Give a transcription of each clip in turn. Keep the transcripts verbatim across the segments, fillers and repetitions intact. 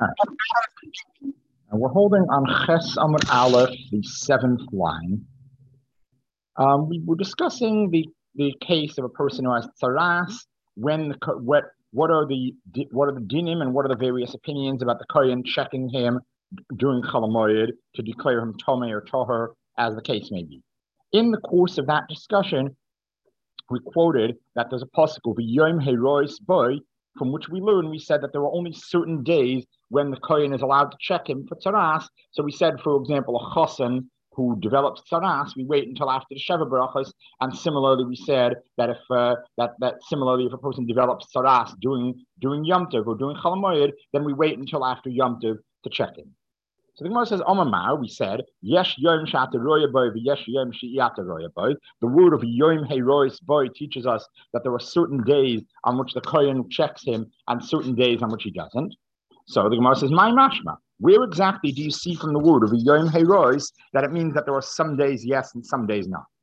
All right. And we're holding on Ches Amud Aleph, the seventh line. Um, we were discussing the, the case of a person who has tzaras. When the, what what are the what are the dinim and what are the various opinions about the kohen checking him during Chol Hamoed to declare him tomei or toher, as the case may be. In the course of that discussion, we quoted that there's a pasuk of Yom Herois Boy, from which we learn, we said that there were only certain days when the kohen is allowed to check him for tzaras. So we said, for example, a chassan who develops tzaras, we wait until after the Sheva Barachas. And similarly, we said that if uh, that that similarly if a person develops tzaras during during Yom Tov or during Chol Hamoed, then we wait until after Yom Tov to check him. So the Gemara says, Omamar, we said, Yesh Yom Shata Roya Boy, Yesh Yom Shi'ata Roya Boy. The word of Yom Herois Boy teaches us that there are certain days on which the kohen checks him and certain days on which he doesn't. So the Gemara says, My mashma. Where exactly do you see from the word of Yom Herois that it means that there are some days yes and some days not?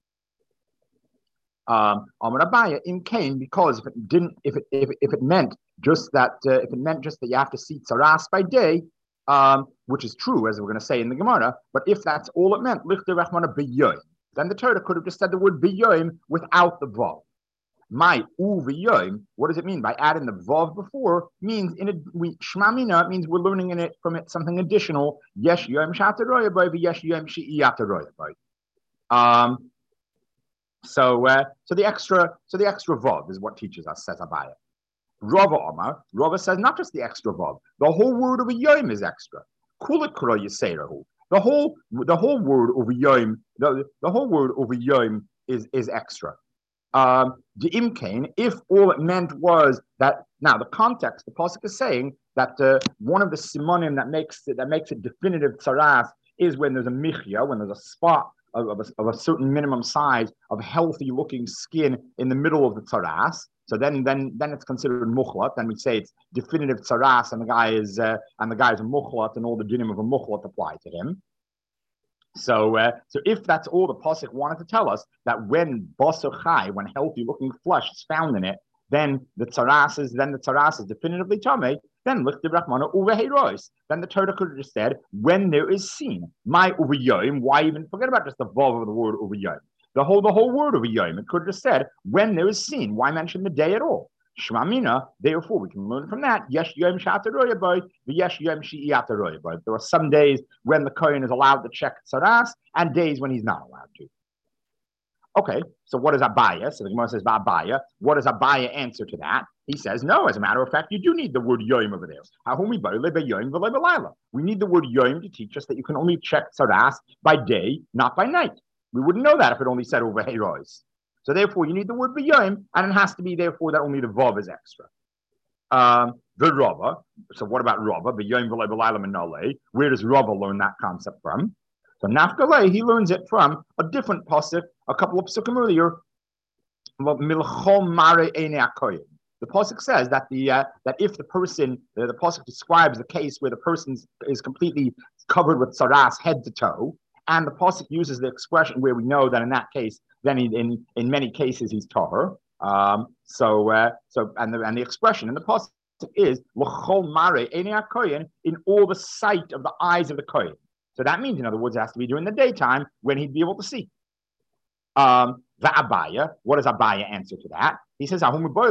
Um, Abaya in Cain, because if it didn't, if it if, if it meant just that, uh, if it meant just that you have to see tzaras by day. Um, which is true, as we're going to say in the Gemara, but if that's all it meant, lichte rachmana b'yoyim, then the Torah could have just said the word b'yoyim without the vav. My u v'yoyim, what does it mean? By adding the vav before, means in a we shmamina, it means we're learning in it from it something additional. Yesh yoyim shata roya boy, v'yesh yoyim she'iyata roya boy. Um, so, uh, so the extra, so the extra vav is what teaches us, says Abaya. Rava Omar, Rava says not just the extra vav, the whole word of a yom is extra. Kulit kura yiserahu. The whole the whole word of a yom, the, the whole word of a yom is is extra. Um, the imkain, if all it meant was that now the context, the pasuk is saying that uh, one of the simonim that makes it that makes it definitive tzaras is when there's a michya, when there's a spot of, of, a, of a certain minimum size of healthy looking skin in the middle of the tzaras. So then, then, then it's considered muchlat. Then we say it's definitive tzaras, and the guy is uh, and the guy is a muchlat, and all the dinim of a muchlat apply to him. So, uh, so if that's all the pasuk wanted to tell us, that when basar chai, when healthy-looking flesh is found in it, then the tzaras is then the tzaras is definitively tamei. Then lichtiv rachmana uveherois. Then the Torah could have just said when there is seen. My uveyoim. Why even forget about just the vav of the word uveyoim? The whole, the whole word of a yom, it could have just said when there is seen. Why mention the day at all? Shmamina. Therefore, we can learn from that. Yesh yom shataroya boy, v'yesh yom shi'iyataroya boy. There are some days when the kohen is allowed to check tzaras, and days when he's not allowed to. Okay, so what is Abaya? So the Gemara says Abaya. What does Abaya answer to that? He says no. As a matter of fact, you do need the word yom over there. We need the word yom to teach us that you can only check tzaras by day, not by night. We wouldn't know that if it only said over heroes. So therefore, you need the word b'yoyim, and it has to be therefore that only the vav is extra. Um, the Rava. So what about Rava? B'yoyim v'lei b'layla minalei. Where does Rava learn that concept from? So Nafkalei, he learns it from a different pasuk, a couple of psukim earlier. Milchom mare einei akoyim. The pasuk says that the uh, that if the person, uh, the pasuk describes the case where the person is completely covered with tzaras head to toe. And the pasuk uses the expression where we know that in that case, then in in, in many cases he's tahor. Um, so uh, so and the and the expression in the pasuk is l'chol mare einei hakohen, in all the sight of the eyes of the kohen. So that means, in other words, it has to be during the daytime when he'd be able to see. Um, the Abaya, what does Abaya answer to that? He says,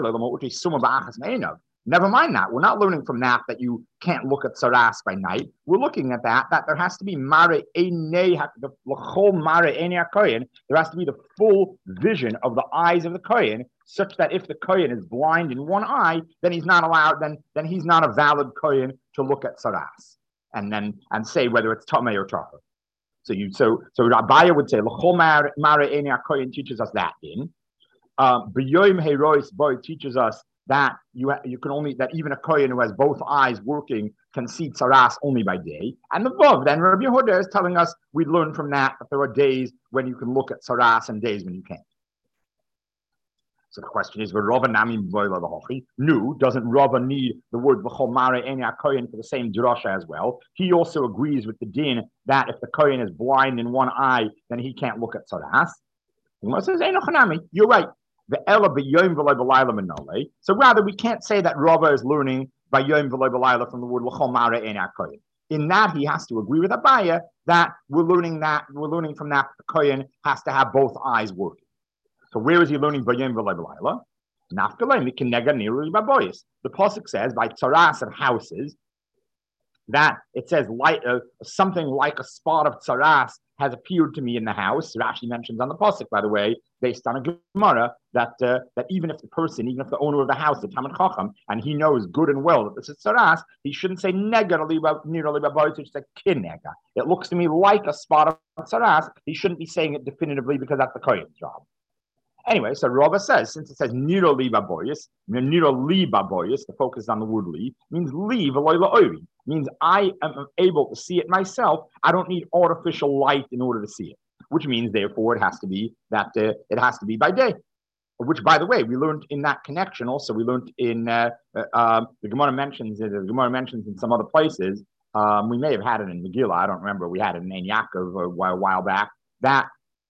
never mind that. We're not learning from that that you can't look at tzaras by night. We're looking at that, that there has to be mare einei, the l'chol mare einei hakohen. There has to be the full vision of the eyes of the kohen, such that if the kohen is blind in one eye, then he's not allowed, then, then he's not a valid kohen to look at tzaras and then and say whether it's tamei or tahor. So you so so Abaya would say l'chol mare einei hakohen teaches us that in. Um, B'yoyim herois boy teaches us that you ha- you can only that even a kohen who has both eyes working can see tzaras only by day. And the vav then Rabbi Yehuda is telling us we learn from that that there are days when you can look at tzaras and days when you can't. So the question is, Rava nami v'oila v'hochi? No, doesn't Rava need the word v'chol mare einei hakohen for the same drasha as well? He also agrees with the din that if the kohen is blind in one eye, then he can't look at tzaras. He says, you're right. So rather, we can't say that Rava is learning by Yom V'Lo B'Layla from the word L'chol Mara Ein HaKoyin. In that, he has to agree with Abaya that we're learning that we're learning from that the Kohen has to have both eyes working. So where is he learning by Yom V'Lo B'Layla? The pasuk says by tzaras of houses that it says like uh, something like a spot of tzaras has appeared to me in the house. Rashi mentions on the pasuk, by the way, based on a Gemara, that uh, that even if the person, even if the owner of the house, the Talmid Chacham, and he knows good and well that this is tzaras, he shouldn't say nega nearly about it, say kinega. It looks to me like a spot of tzaras. He shouldn't be saying it definitively because that's the Kohen's job. Anyway, so Rava says, since it says niro li baboyis, niro li baboyis, the focus is on the word li, means li v'loy la'ori, means I am able to see it myself. I don't need artificial light in order to see it, which means therefore it has to be that uh, it has to be by day. Which, by the way, we learned in that connection. Also, we learned in uh, uh, um, the Gemara mentions it. The Gemara mentions in some other places. Um, we may have had it in Megillah. I don't remember. We had it in Ein Yaakov a while, a while back. That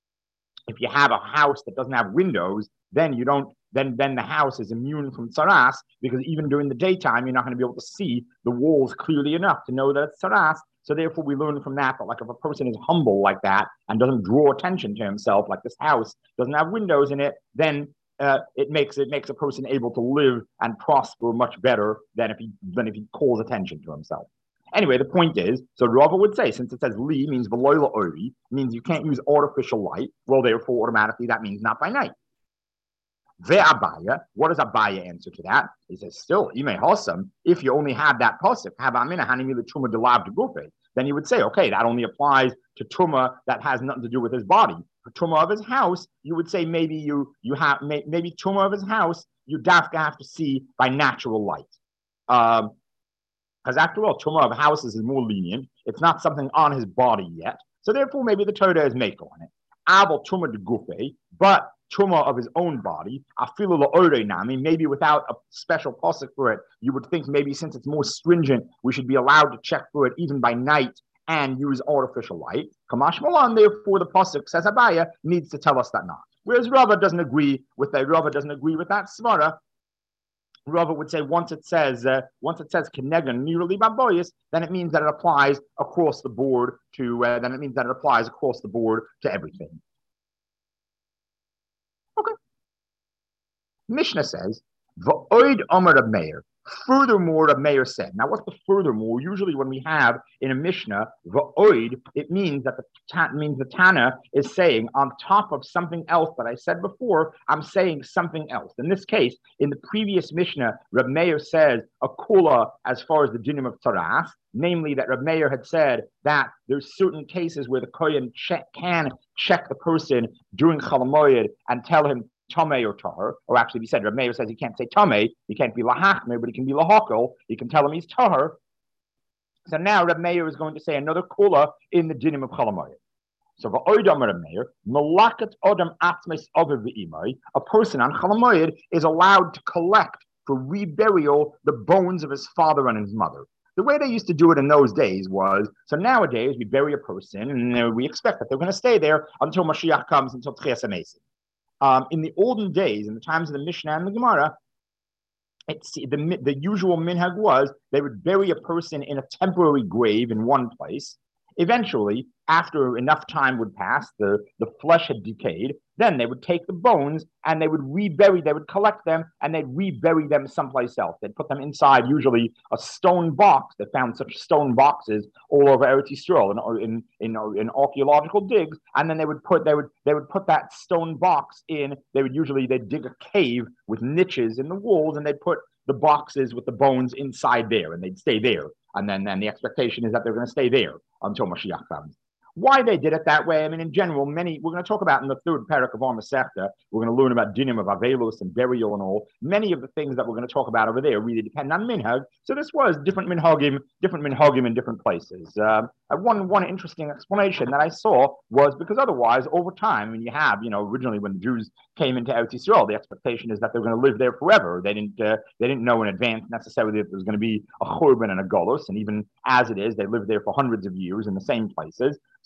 if you have a house that doesn't have windows, then you don't. Then, then the house is immune from tzaras, because even during the daytime, you're not going to be able to see the walls clearly enough to know that it's tzaras. So therefore, we learn from that that, like, if a person is humble like that and doesn't draw attention to himself, like this house doesn't have windows in it, then uh, it makes it makes a person able to live and prosper much better than if he than if he calls attention to himself. Anyway, the point is, so Rava would say, since it says li means v'loy la'ori, means you can't use artificial light. Well, therefore, automatically that means not by night. Ve'abaya, what does Abaya answer to that? He says, still, ime hosam, if you only have that pasuk, have amina hanimila truma delav de gufe, then you would say, okay, that only applies to truma that has nothing to do with his body. For truma of his house, you would say maybe you you have may, maybe truma of his house you dafka have to see by natural light, because um, after all, truma of houses is more lenient. It's not something on his body yet, so therefore maybe the Torah is make on it. Abel truma de gufe, but truma of his own body, afilu la'orei nami, maybe without a special pasuk for it, you would think maybe since it's more stringent, we should be allowed to check for it even by night and use artificial light. Kamash Malan, therefore the pasuk says Abaya needs to tell us that not. Whereas Rava doesn't agree with that. Rava doesn't agree with that svara. Rava would say once it says uh, once it says Kenegan nirali baboyis, then it means that it applies across the board to. Uh, then it means that it applies across the board to everything. Okay. Mishnah says, V'oid Omer Reb Meir. Furthermore, Reb Meir said. Now, what's the furthermore? Usually, when we have in a Mishnah, V'oid, it means that the ta- means the Tana is saying on top of something else that I said before, I'm saying something else. In this case, in the previous Mishnah, Reb Meir says a kula as far as the dinim of tzaras, namely that Reb Meir had said that there's certain cases where the kohen check, can check the person during Chol Hamoed and tell him Tomei or Tahar, or actually, he said, Reb Meir says he can't say Tomei, he can't be Lahachmer, but he can be Lahakol, he can tell him he's Tahar. So now Reb Meir is going to say another kula in the dinim of Chol Hamoed. So v'oidam Reb Meir, malakat odam atmes over v'imai, a person on Chol Hamoed is allowed to collect for reburial the bones of his father and his mother. The way they used to do it in those days was, so nowadays we bury a person and we expect that they're going to stay there until Mashiach comes, until Tchias HaMesim. Um, in the olden days, in the times of the Mishnah and the Gemara, it's, the, the usual minhag was they would bury a person in a temporary grave in one place. Eventually, after enough time would pass, the, the flesh had decayed, then they would take the bones and they would rebury, they would collect them and they'd rebury them someplace else. They'd put them inside usually a stone box. They found such stone boxes all over Eretz Yisrael in, in, in, in archaeological digs, and then they would put they would they would put that stone box in, they would usually they'd dig a cave with niches in the walls and they'd put the boxes with the bones inside there and they'd stay there. And then, then the expectation is that they're going to stay there until Mashiach comes. Why they did it that way, I mean, in general, many, we're going to talk about in the third parak of our Masechta, we're going to learn about dinim of avelus and burial and all. Many of the things that we're going to talk about over there really depend on minhag. So this was different minhagim, different minhagim in different places. Um, one, one interesting explanation that I saw was because otherwise, over time, when you have, you know, originally when the Jews came into Eretz Yisrael, the expectation is that they're going to live there forever. They didn't, uh, they didn't know in advance necessarily that there was going to be a churban and a golus, and even as it is, they lived there for hundreds of years in the same places.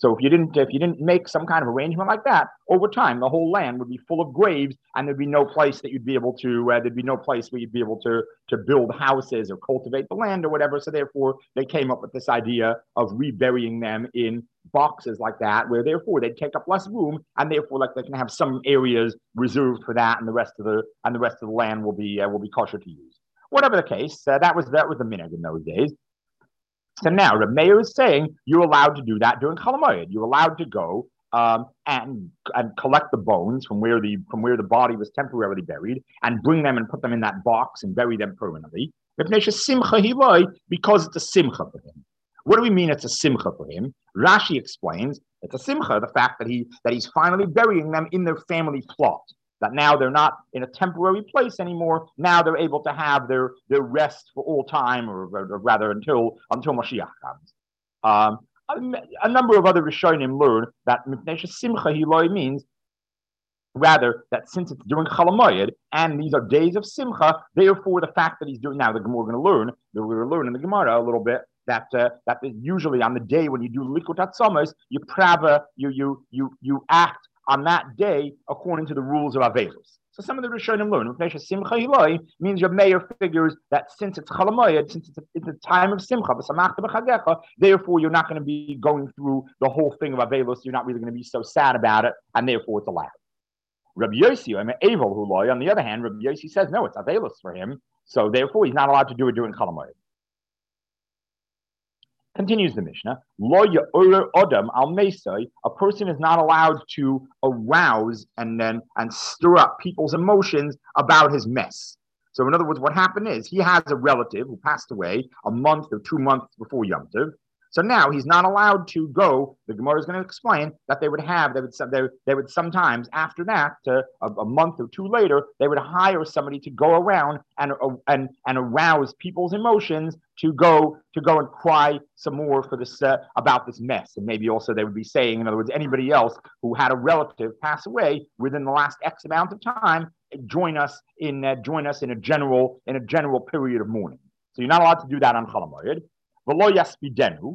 So if you didn't if you didn't make some kind of arrangement like that, over time the whole land would be full of graves, and there'd be no place that you'd be able to uh, there'd be no place where you'd be able to to build houses or cultivate the land or whatever. So therefore they came up with this idea of reburying them in boxes like that, where therefore they'd take up less room, and therefore like they can have some areas reserved for that, and the rest of the and the rest of the land will be uh, will be kosher to use. Whatever the case, uh, that was that was the minhag in those days. So now Reb Meir is saying you're allowed to do that during Chol Hamoed. You're allowed to go um, and and collect the bones from where the from where the body was temporarily buried and bring them and put them in that box and bury them permanently. Because it's a simcha for him. What do we mean it's a simcha for him? Rashi explains it's a simcha, the fact that he that he's finally burying them in their family plot. That now they're not in a temporary place anymore. Now they're able to have their, their rest for all time, or, or rather until until Mashiach comes. Um, a, a number of other Rishonim learn that Mipnei Simcha Hiloi means rather that since it's during Chol Hamoed and these are days of Simcha, therefore the fact that he's doing now, the we're going to learn, we're going to learn in the Gemara a little bit that uh, that usually on the day when you do Likut Hatzomas, you prava, you you you you act on that day according to the rules of Avelos. So some of the Rishonim learn Simcha Hiloi means your mayor figures that since it's Chol Hamoed, since it's a, it's a time of Simcha, therefore you're not going to be going through the whole thing of Avelos. You're not really going to be so sad about it, and therefore it's allowed. Rabbi Yossi, I mean, Evel Huloi, on the other hand, Rabbi Yossi says no, it's Avelos for him, so therefore he's not allowed to do it during Chol Hamoed. Continues the Mishnah, Lo Ya'or Odam al Mesoi, a person is not allowed to arouse and then and stir up people's emotions about his mess. So in other words, what happened is he has a relative who passed away a month or two months before Yom Tov. So now he's not allowed to go. The Gemara is going to explain that they would have, they would, they, they would sometimes after that, uh, a, a month or two later, they would hire somebody to go around and uh, and and arouse people's emotions to go to go and cry some more for this uh, about this mess, and maybe also they would be saying, in other words, anybody else who had a relative pass away within the last X amount of time, join us in uh, join us in a general in a general period of mourning. So you're not allowed to do that on Chol Hamoed. V'lo yaspidenu,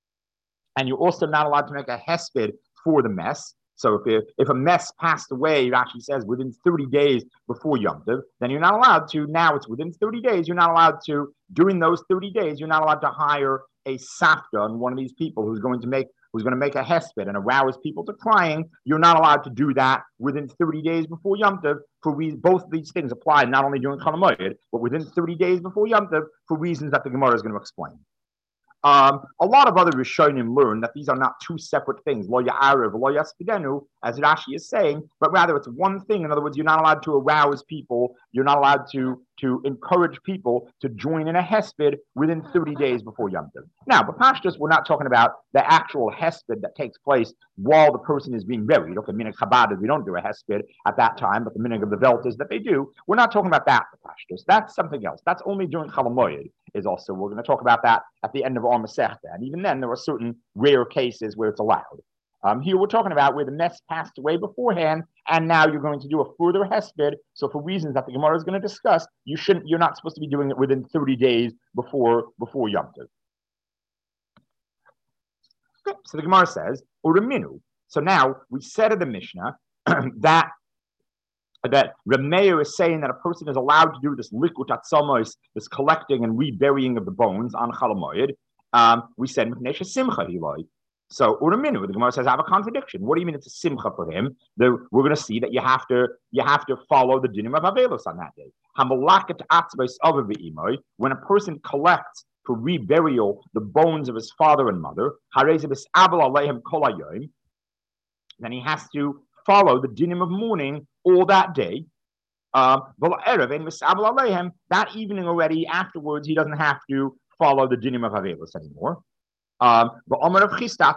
and you're also not allowed to make a hesped for the mess. So if if a mess passed away, Rashi says within thirty days before Yom Tov, then you're not allowed to. Now it's within thirty days. You're not allowed to. During those thirty days, you're not allowed to hire a safta and one of these people who's going to make who's going to make a hesped and arouse people to crying. You're not allowed to do that within thirty days before Yom Tov. For reasons, both of these things apply not only during Chol Hamoed, but within thirty days before Yom Tov for reasons that the Gemara is going to explain. Um, a lot of other Rishonim learn that these are not two separate things, lo ya'arev, lo yaspidenu, as Rashi is saying, but rather it's one thing. In other words, you're not allowed to arouse people, you're not allowed to, to encourage people to join in a hesped within thirty days before Yom Tov. Now, but Pashtus, we're not talking about the actual hesped that takes place while the person is being buried. Okay, minhag Chabad is we don't do a hesped at that time, but the minhag of the Velt is that they do. We're not talking about that, Pashtus. That's something else. That's only during Chol Hamoed. Is also, we're going to talk about that at the end of our Masechta. And even then, there are certain rare cases where it's allowed. Um, here we're talking about where the mess passed away beforehand, and now you're going to do a further hesped. So for reasons that the Gemara is going to discuss, you shouldn't, you're not supposed to be doing it within thirty days before before Yom Tov. Okay, so the Gemara says, Uraminu. So now we said in the Mishnah that that Reb Meir is saying that a person is allowed to do this likut atzamos, this collecting and reburying of the bones on Chol Hamoed. Um, we said Mipnei Simcha Hiloi. So Uraminu, the Gemara says I have a contradiction. What do you mean it's a simcha for him? The, we're going to see that you have to you have to follow the dinim of Avelos on that day. Hamalaket atzvos of v'imoy, when a person collects for reburial the bones of his father and mother, harezibis abel aleihim kol hayoim, then he has to follow the dinim of mourning all that day. Um, that evening already, afterwards, he doesn't have to follow the dinim of Avelos anymore. Um, but Rav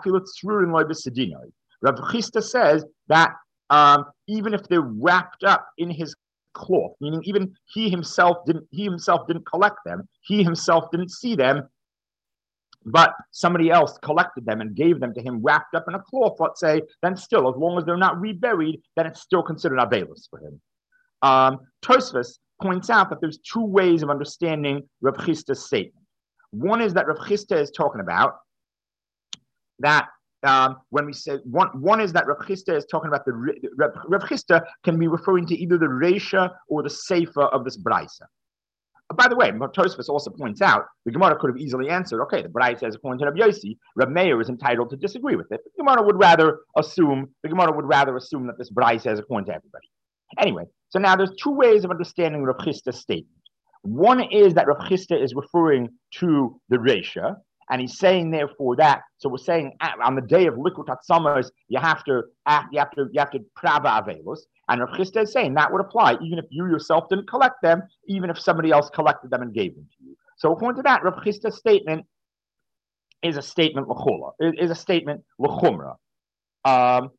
Chisda says that um, even if they're wrapped up in his cloth, meaning even he himself didn't he himself didn't collect them, he himself didn't see them, but somebody else collected them and gave them to him wrapped up in a cloth, let's say, then still, as long as they're not reburied, then it's still considered Avelos for him. Um, Tosfos points out that there's two ways of understanding Rav Chisda's statement. One is that Rav Chisda is talking about that Um, when we say one, one is that Rav Chisda is talking about the Rav, Rav Chisda can be referring to either the Reisha or the Sefer of this Braisa. By the way, Tosfos also points out the Gemara could have easily answered, okay, the Braisa says according to Rav Yossi, Rav Meir is entitled to disagree with it. The Gemara would rather assume the Gemara would rather assume that this Braisa says according to everybody. Anyway, so now there's two ways of understanding Rav Chisda's statement. One is that Rav Chisda is referring to the Reisha, and he's saying therefore that. So we're saying on the day of Likut Hatzamas, you have to act, you have to you have to prava avelos. And Rav Chisda is saying that would apply even if you yourself didn't collect them, even if somebody else collected them and gave them to you. So according to that, Rav Chisda's statement is a statement l'chula, is a statement l'chumra. Um,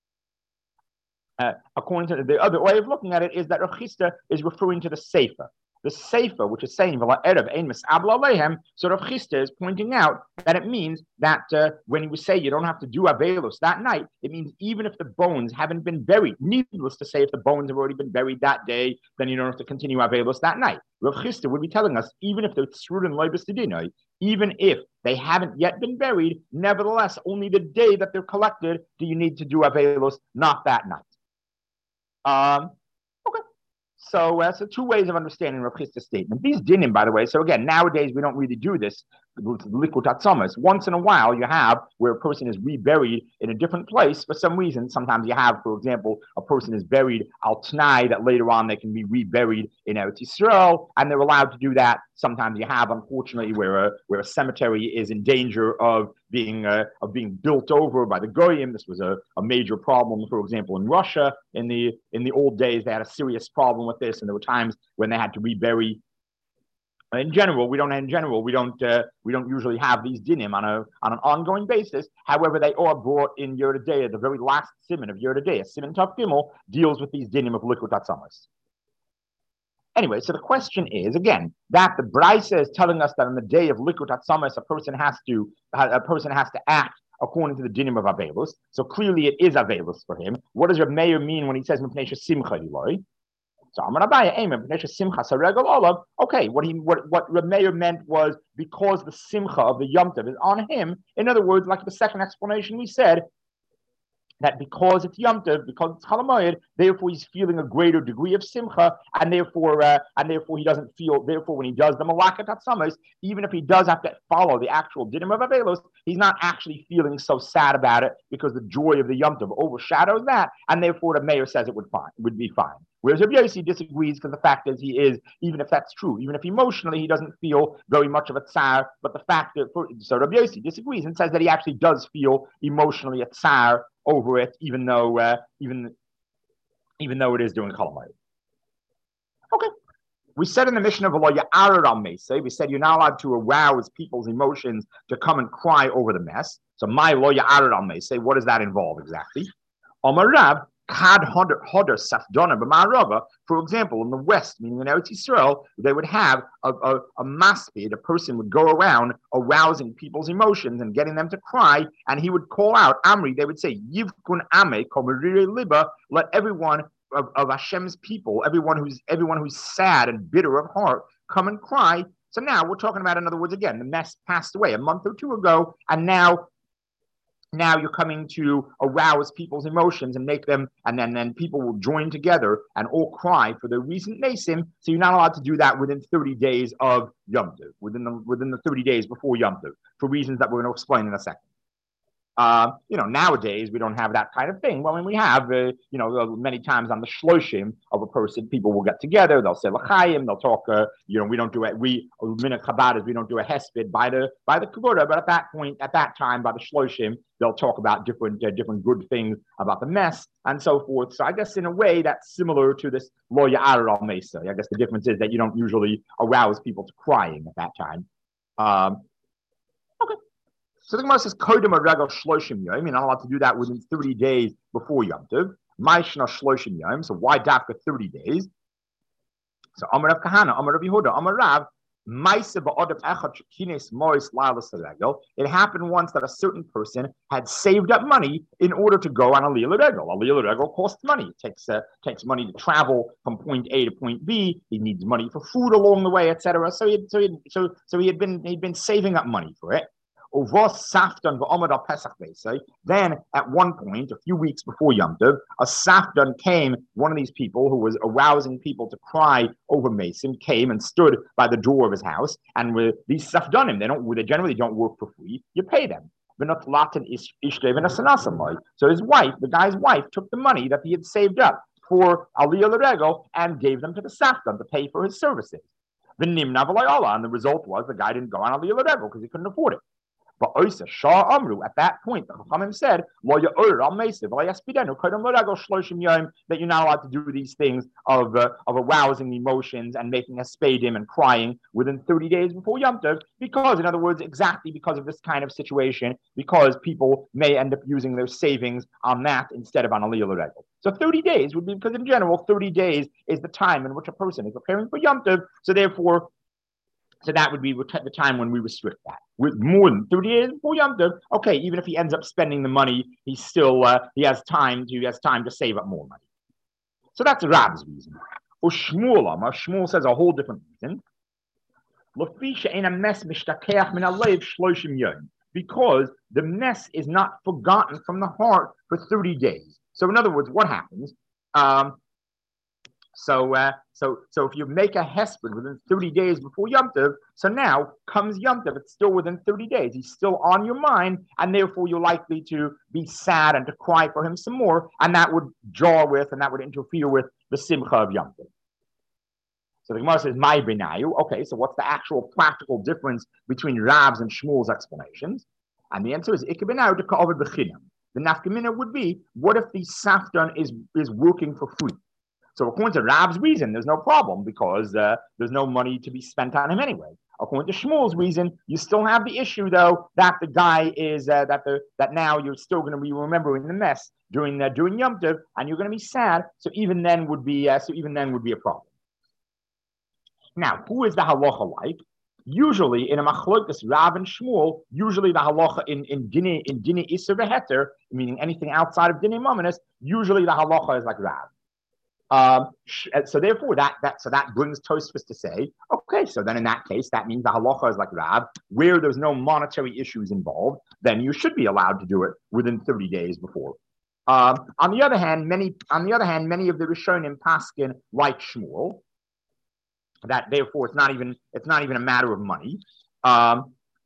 uh, according to the, the other way of looking at it is that Rav Chisda is referring to the Sefer. The Sefer, which is saying, so Rav Chisda is pointing out that it means that uh, when we say you don't have to do Avelos that night, it means even if the bones haven't been buried, needless to say, if the bones have already been buried that day, then you don't have to continue Avelos that night. Rav Chisda would be telling us, even if they're Tzrud and Leibus Tedinoi, even if they haven't yet been buried, nevertheless, only the day that they're collected do you need to do Avelos, not that night. Um, So, uh, so two ways of understanding Rav Chisda's statement. These dinim, by the way. So again, nowadays we don't really do this. Likut Hatzamas. Once in a while, you have where a person is reburied in a different place for some reason. Sometimes you have, for example, a person is buried al Tnai that later on they can be reburied in Eretz Yisrael, and they're allowed to do that. Sometimes you have, unfortunately, where a where a cemetery is in danger of being uh, of being built over by the Goyim. This was a, a major problem, for example, in Russia in the in the old days. They had a serious problem with this, and there were times when they had to rebury. In general, we don't. In general, we don't. Uh, we don't usually have these dinim on a on an ongoing basis. However, they are brought in Yer De'ah. The very last siman of Yer De'ah, Siman Tav Gimel, deals with these dinim of Likut Hatzamas. Anyway, so the question is again that the Braisa is telling us that on the day of Likut Hatzamas, a person has to a person has to act according to the dinim of Avelos. So clearly, it is Avelos for him. What does Reb Meir mean when he says Mipnei Simcha Yiloi? So okay, what he what what Reb Meir meant was because the simcha of the Yom Tov is on him. In other words, like the second explanation we said, that because it's Yom Tov, because it's Chol Hamoed, therefore he's feeling a greater degree of simcha, and therefore uh, and therefore he doesn't feel. Therefore, when he does the Malakat Hatzamas, even if he does have to follow the actual dinim of Avelos, he's not actually feeling so sad about it because the joy of the Yom Tov overshadows that, and therefore the Meir says it would fine would be fine. Whereas Rabbi Yossi disagrees because the fact is he is, even if that's true, even if emotionally he doesn't feel very much of a tsar, but the fact that, for, so Rabbi Yossi disagrees and says that he actually does feel emotionally a tsar over it, even though, uh, even, even though it is doing Chol Hamoed. Okay. We said in the mission of Lo Ya'arer al Meisei, we said you're not allowed to arouse people's emotions to come and cry over the mess. So my Lo Ya'arer al Meisei, what does that involve exactly? Omar Rav, Kad Hodder Safdona B'Ma'arava, for example, in the West, meaning in Eretz Yisrael, they would have a, a, a maspid, a person would go around arousing people's emotions and getting them to cry, and he would call out, Amri, they would say, Yivkun Ame, Komerire Liba, let everyone of, of Hashem's people, everyone who's everyone who's sad and bitter of heart, come and cry. So now we're talking about, in other words, again, the mess passed away a month or two ago, and now Now you're coming to arouse people's emotions and make them, and then, then people will join together and all cry for their recent Mesim. So you're not allowed to do that within thirty days of Yom Tov, within the within the thirty days before Yom Tov, for reasons that we're going to explain in a second. Uh, you know, nowadays we don't have that kind of thing. Well, when we have, uh, you know, many times on the shloshim of a person, people will get together, they'll say l'chaim, they'll talk. Uh, you know, we don't do it. We minute Chabad is we don't do a hesped by the by the kavura, but at that point, at that time, by the shloshim, they'll talk about different uh, different good things about the mess and so forth. So I guess in a way that's similar to this lo ya'arer al meisei. I guess the difference is that you don't usually arouse people to crying at that time. Um, okay. So the Gemara says, "Kodem regal shloshim yom." You're not allowed to do that within thirty days before Yom Tov. Ma'ishna shloshim yom. So why dafka thirty days? So Amar Rav Kahana, Amar Rav Yehuda, Amar Rav. It happened once that a certain person had saved up money in order to go on a Aliyah Regel. A Aliyah Regel costs money. It takes uh, takes money to travel from point A to point B. He needs money for food along the way, et cetera. So he so he so so he had been he'd been saving up money for it. Then, at one point, a few weeks before Yom Tov, a Safdan came, one of these people who was arousing people to cry over Mason, came and stood by the door of his house. And with these Safdanim, they don't, they generally don't work for free. You pay them. So his wife, the guy's wife, took the money that he had saved up for Aliyah L'Regel and gave them to the Safdan to pay for his services. And the result was the guy didn't go on Aliyah L'Regel because he couldn't afford it. But Oisa Shah Amru, at that point, the Chachamim said, that you're not allowed to do these things of uh, of arousing emotions and making a spadim and crying within thirty days before Yom Tov, because, in other words, exactly because of this kind of situation, because people may end up using their savings on that instead of on Aliyah L'Regel. So thirty days would be, because in general, thirty days is the time in which a person is preparing for Yom Tov, so therefore, So that would be the time when we restrict that. With more than thirty days before Yom Tov, okay, even if he ends up spending the money, he's still uh, he has time to he has time to save up more money. So that's Rab's reason. Or Shmuel, Shmuel says a whole different reason. Because the mess is not forgotten from the heart for thirty days. So in other words, what happens? Um, So, uh, so, so if you make a hesped within thirty days before Yom Tov, so now comes Yom Tov, it's still within thirty days. He's still on your mind, and therefore you're likely to be sad and to cry for him some more, and that would jar with, and that would interfere with the simcha of Yom Tov. So the Gemara says, "My benayu." Okay, so what's the actual practical difference between Rav's and Shmuel's explanations? And the answer is ikka benayu to ka'avad b'chinam. The nafkamina would be, what if the safdan is is working for free? So according to Rab's reason, there's no problem because uh, there's no money to be spent on him anyway. According to Shmuel's reason, you still have the issue though that the guy is uh, that the that now you're still going to be remembering the mess during uh, during Yom Tov, and you're going to be sad. So even then would be uh, so even then would be a problem. Now, who is the halacha like? Usually in a machlokes Rav and Shmuel, usually the halacha in in dine in dine iser v'heter, meaning anything outside of dine mamanis, usually the halacha is like Rav. Um, so therefore, that that so that brings Tosfos to say, okay, so then in that case, that means the halacha is like Rab, where there's no monetary issues involved, then you should be allowed to do it within thirty days before. Um, on the other hand, many on the other hand, many of the Rishonim paskin like Shmuel, that therefore it's not even it's not even a matter of money. Um,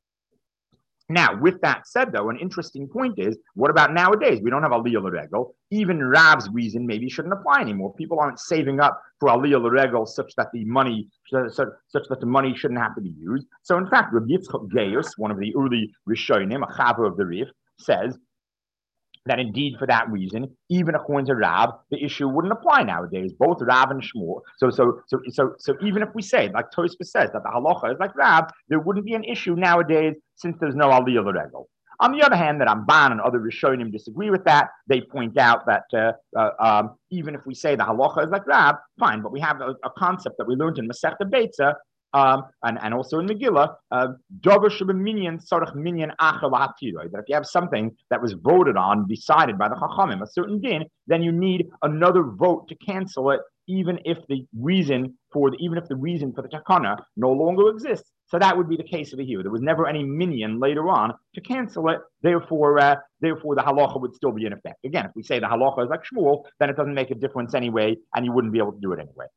Now, with that said, though, an interesting point is, what about nowadays? We don't have Aliyah L'Regel. Even Rav's reason maybe shouldn't apply anymore. People aren't saving up for Aliyah L'Regel such that the money such, such that the money shouldn't have to be used. So, in fact, Rabbi Yitzchak Geius, one of the early Rishonim, a chaver of the Rif, says that indeed, for that reason, even according to Rav, the issue wouldn't apply nowadays. Both Rav and Shmuel. So, so, so, so, so, even if we say, like Tosfos says, that the halacha is like Rav, there wouldn't be an issue nowadays since there's no Aliyah L'Regel. On the other hand, that Ramban and other Rishonim disagree with that. They point out that uh, uh, um, even if we say the halacha is like Rav, fine, but we have a, a concept that we learned in Masechta Beitza. Um, and, and also in Megillah, uh, that if you have something that was voted on, decided by the Chachamim, a certain din, then you need another vote to cancel it, even if the reason for the, even if the reason for the takana no longer exists. So that would be the case over here. There was never any minyan later on to cancel it. Therefore, uh, therefore the halacha would still be in effect. Again, if we say the halacha is like Shmuel, then it doesn't make a difference anyway, and you wouldn't be able to do it anyway.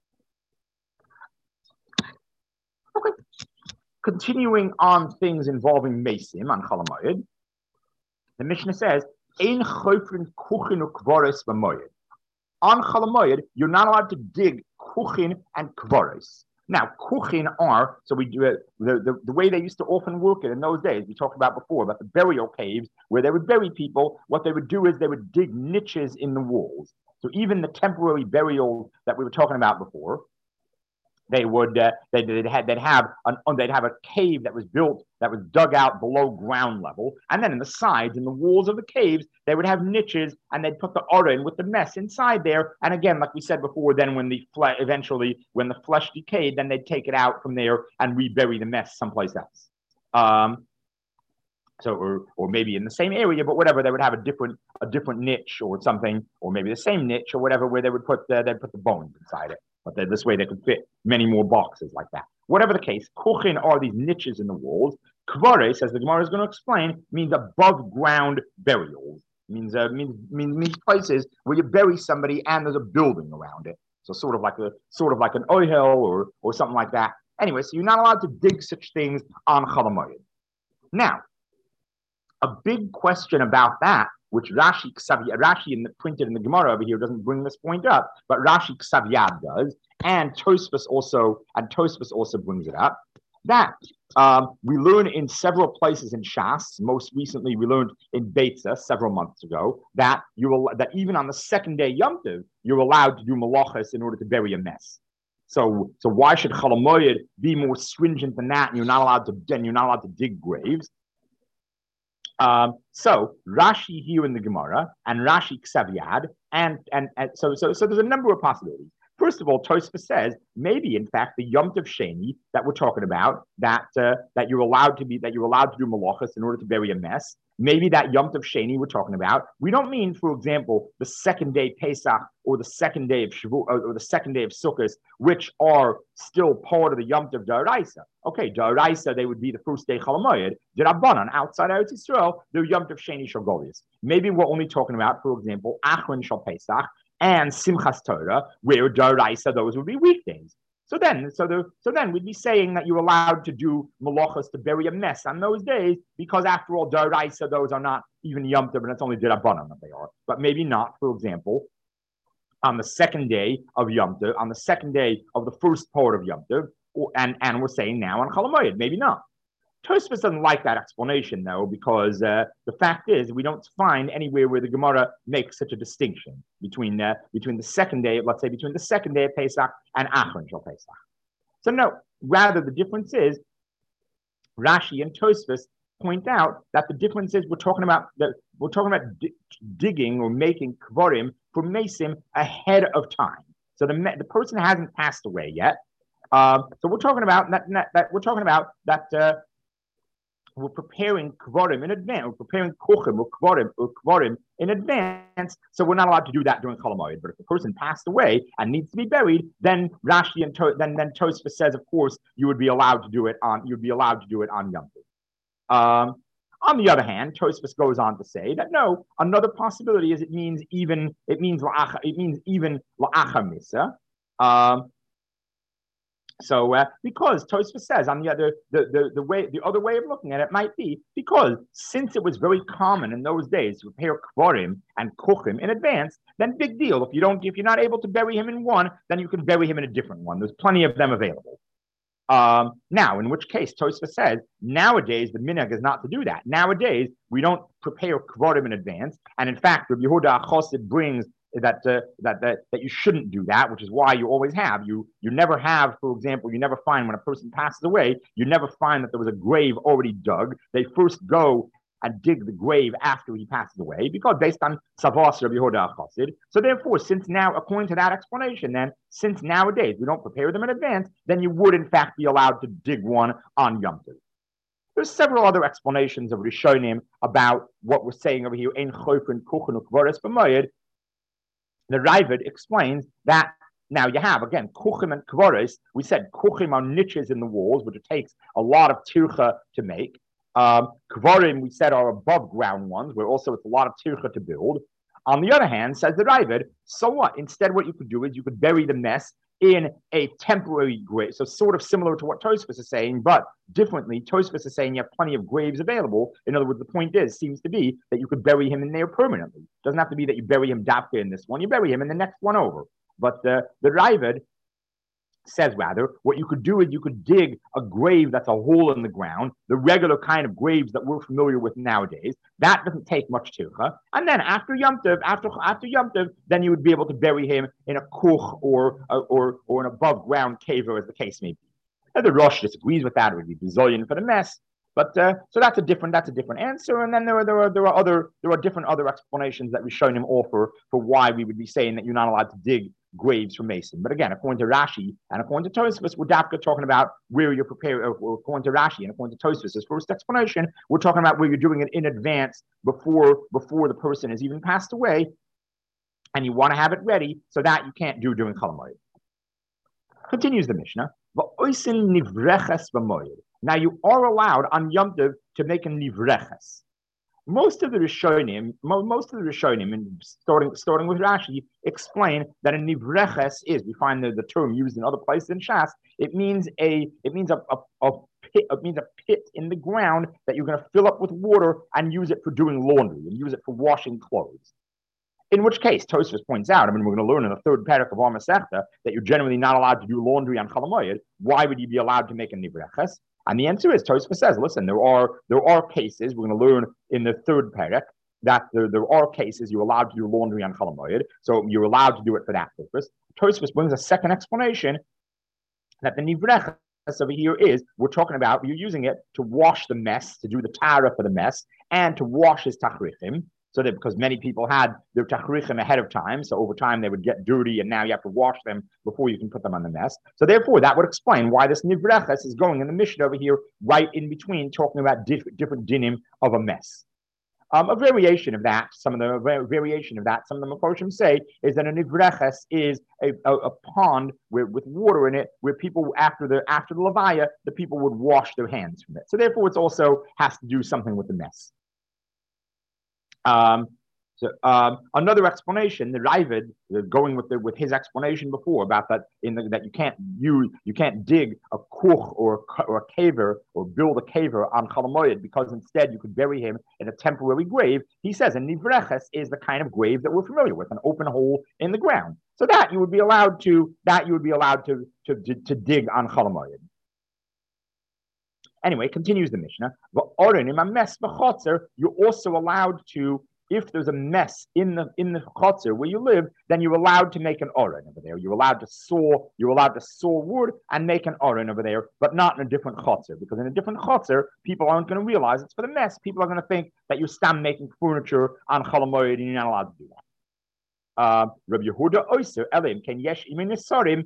Okay. Continuing on things involving Mesim on Chol Hamoed, the Mishnah says, "Ein chofrin kuchin ukvaros b'moed." On Chol Hamoed, you're not allowed to dig kuchin and kvaros. Now, kuchin are, so we do it, the, the, the way they used to often work it in those days, we talked about before, about the burial caves, where they would bury people. What they would do is they would dig niches in the walls. So even the temporary burials that we were talking about before, they would uh, they, they'd, have, they'd have an they'd have a cave that was built that was dug out below ground level, and then in the sides in the walls of the caves they would have niches, and they'd put the aron with the mess inside there. And again, like we said before, then when the flesh eventually when the flesh decayed, then they'd take it out from there and rebury the mess someplace else. Um, so or or maybe in the same area, but whatever, they would have a different a different niche or something, or maybe the same niche or whatever, where they would put the, they'd put the bones inside it. But this way they could fit many more boxes like that. Whatever the case, kuchin are these niches in the walls. Kvares, as the Gemara is going to explain, means above ground burials. Means uh, means means means places where you bury somebody and there's a building around it. So sort of like a sort of like an ohel or or something like that. Anyway, so you're not allowed to dig such things on Chol Hamoed. Now, a big question about that, which Rashi Rashi in the, printed in the Gemara over here doesn't bring this point up, but Rashi Ksaviyad does, and Tosfos also and Tosfos also brings it up. That um, we learn in several places in Shas. Most recently, we learned in Beitza several months ago that you will that even on the second day Yom Tov, you're allowed to do malachas in order to bury a mess. So, so why should Chol Hamoed be more stringent than that? And you're not allowed to, and you're not allowed to dig graves. Um, so Rashi here in the Gemara and Rashi Ksaviyad, and, and and so so so there's a number of possibilities. First of all, Tosfos says maybe in fact the Yom Tov Sheni that we're talking about, that uh, that you're allowed to be that you're allowed to do malachas in order to bury a mess. Maybe that Yom Tov Sheni we're talking about, we don't mean, for example, the second day Pesach or the second day of Shavuot or the second day of Sukkot, which are still part of the Yom Tov D'Oraisa. Okay, D'Oraisa, they would be the first day Chol Hamoed. D'Rabbanan, outside Eretz Yisrael, they're Yom Tov Sheni Shel Goliath. Maybe we're only talking about, for example, Achron Shel Pesach and Simchas Torah, where D'Oraisa, those would be weekdays. So then, so the, so then we'd be saying that you're allowed to do malachas to bury a mess on those days, because after all, D'Oraisa, those are not even Yom Tov, and it's only D'Rabbanan that they are. But maybe not, for example, on the second day of Yom Tov, on the second day of the first part of Yom Tov, or, and, and we're saying now on Chol Hamoed, maybe not. Tosfos doesn't like that explanation, though, because uh, the fact is we don't find anywhere where the Gemara makes such a distinction between uh, between the second day, let's say between the second day of Pesach and Achron Shel Pesach. So no, rather the difference is Rashi and Tosfos point out that the difference is we're talking about the, we're talking about di- digging or making kvarim for mesim ahead of time. So the the person hasn't passed away yet. Um, so we're talking about that, that, that we're talking about that. Uh, We're preparing kvarim in advance. We're preparing kuchim or kvarim or kvarim in advance, so we're not allowed to do that during Chol Hamoed. But if the person passed away and needs to be buried, then Rashi and to- then then Tosfos says, of course, you would be allowed to do it on you'd be allowed to do it on Yom Tov. Um, on the other hand, Tosfos goes on to say that no, another possibility is it means even it means la'acha, it means even la'acha misa. Um, So, uh, because Tosfos says on the other the, the the way the other way of looking at it might be because since it was very common in those days to prepare kvarim and kuchim in advance, then big deal. If you don't, if you're not able to bury him in one, then you can bury him in a different one. There's plenty of them available. Um, now, in which case Tosfos says nowadays the minhag is not to do that. Nowadays we don't prepare kvarim in advance, and in fact, Rabbi Yehuda Chosid brings that, uh, that that that you shouldn't do that, which is why you always have you you never have, for example, you never find when a person passes away, you never find that there was a grave already dug. They first go and dig the grave after he passes away, because based on Savas Rabbi Yehuda Chosid. So therefore, since now, according to that explanation, then since nowadays we don't prepare them in advance, then you would in fact be allowed to dig one on Yom Tov. There's several other explanations of Rishonim about what we're saying over here. Ein choifrin kuchen ukvares b'moed. The Ravid explains that now you have, again, kuchim and kvaris. We said kuchim are niches in the walls, which it takes a lot of tircha to make. Um, kvarim, we said, are above ground ones, where also it's a lot of tircha to build. On the other hand, says the Ravid, so what? Instead, what you could do is you could bury the mess in a temporary grave. So sort of similar to what Tosfos is saying, but differently. Tosfos is saying you have plenty of graves available. In other words, the point is, seems to be that you could bury him in there permanently. It doesn't have to be that you bury him dafka in this one. You bury him in the next one over. But the, the Ravid says rather, what you could do is you could dig a grave that's a hole in the ground, the regular kind of graves that we're familiar with nowadays. That doesn't take much tircha. And then after Yom Tov, after after Yom Tov, then you would be able to bury him in a kuch or or or an above ground caver, as the case may be. And the Rosh disagrees with that; it would be bizillion for the mess. But uh, so that's a different that's a different answer. And then there are there are there are other there are different other explanations that Rishonim offer for why we would be saying that you're not allowed to dig graves from Mason. But again, according to Rashi and according to Tosfos, we're dafka talking about where you're prepared. Or according to Rashi and according to Tosfos, as first explanation, we're talking about where you're doing it in advance before before the person has even passed away, and you want to have it ready so that you can't do during Chol Hamoed. Continues the Mishnah. Now you are allowed on Yom Tov to make a nivreches. Most of the Rishonim, most of the Rishonim, and starting starting with Rashi, explain that a nivreches is. We find the, the term used in other places in Shas. It means a it means a, a, a pit. It means a pit in the ground that you're going to fill up with water and use it for doing laundry and use it for washing clothes. In which case, Tosfos points out, I mean, we're going to learn in the third parak of our Masechta that you're generally not allowed to do laundry on Chol Hamoed. Why would you be allowed to make a nivreches? And the answer is, Tosfos says, listen, there are there are cases, we're going to learn in the third parak, that there, there are cases you're allowed to do laundry on Chol Hamoed, so you're allowed to do it for that purpose. Tosfos brings a second explanation that the nivreches over here is, we're talking about, you're using it to wash the mess, to do the tara for the mess, and to wash his tachrichim. So that because many people had their tachrichim ahead of time, so over time they would get dirty, and now you have to wash them before you can put them on the mess. So therefore, that would explain why this nivreches is going in the Mishnah over here, right in between, talking about diff- different dinim of a mess. Um, a variation of that, some of the a variation of that, some of the Mefarshim say is that a nivreches is a, a, a pond where, with water in it, where people after the after the levaya, the people would wash their hands from it. So therefore, it also has to do something with the mess. Um, so um, another explanation, the Ravid, going with the, with his explanation before about that in the, that you can't use you can't dig a kuch or or a caver or build a caver on Chol Hamoed because instead you could bury him in a temporary grave. He says a nivreches is the kind of grave that we're familiar with, an open hole in the ground. So that you would be allowed to that you would be allowed to to to, to dig on Chol Hamoed. Anyway, continues the Mishnah. You're also allowed to, if there's a mess in the in the chotzer where you live, then you're allowed to make an oren over there. You're allowed to saw, you're allowed to saw wood and make an oren over there, but not in a different chotzer, because in a different chotzer, people aren't going to realize it's for the mess. People are going to think that you're still making furniture on Chol Hamoed and you're not allowed to do that. Uh, Rabbi Yehuda Oyser Elim Ken Yesh Imin Nisarim.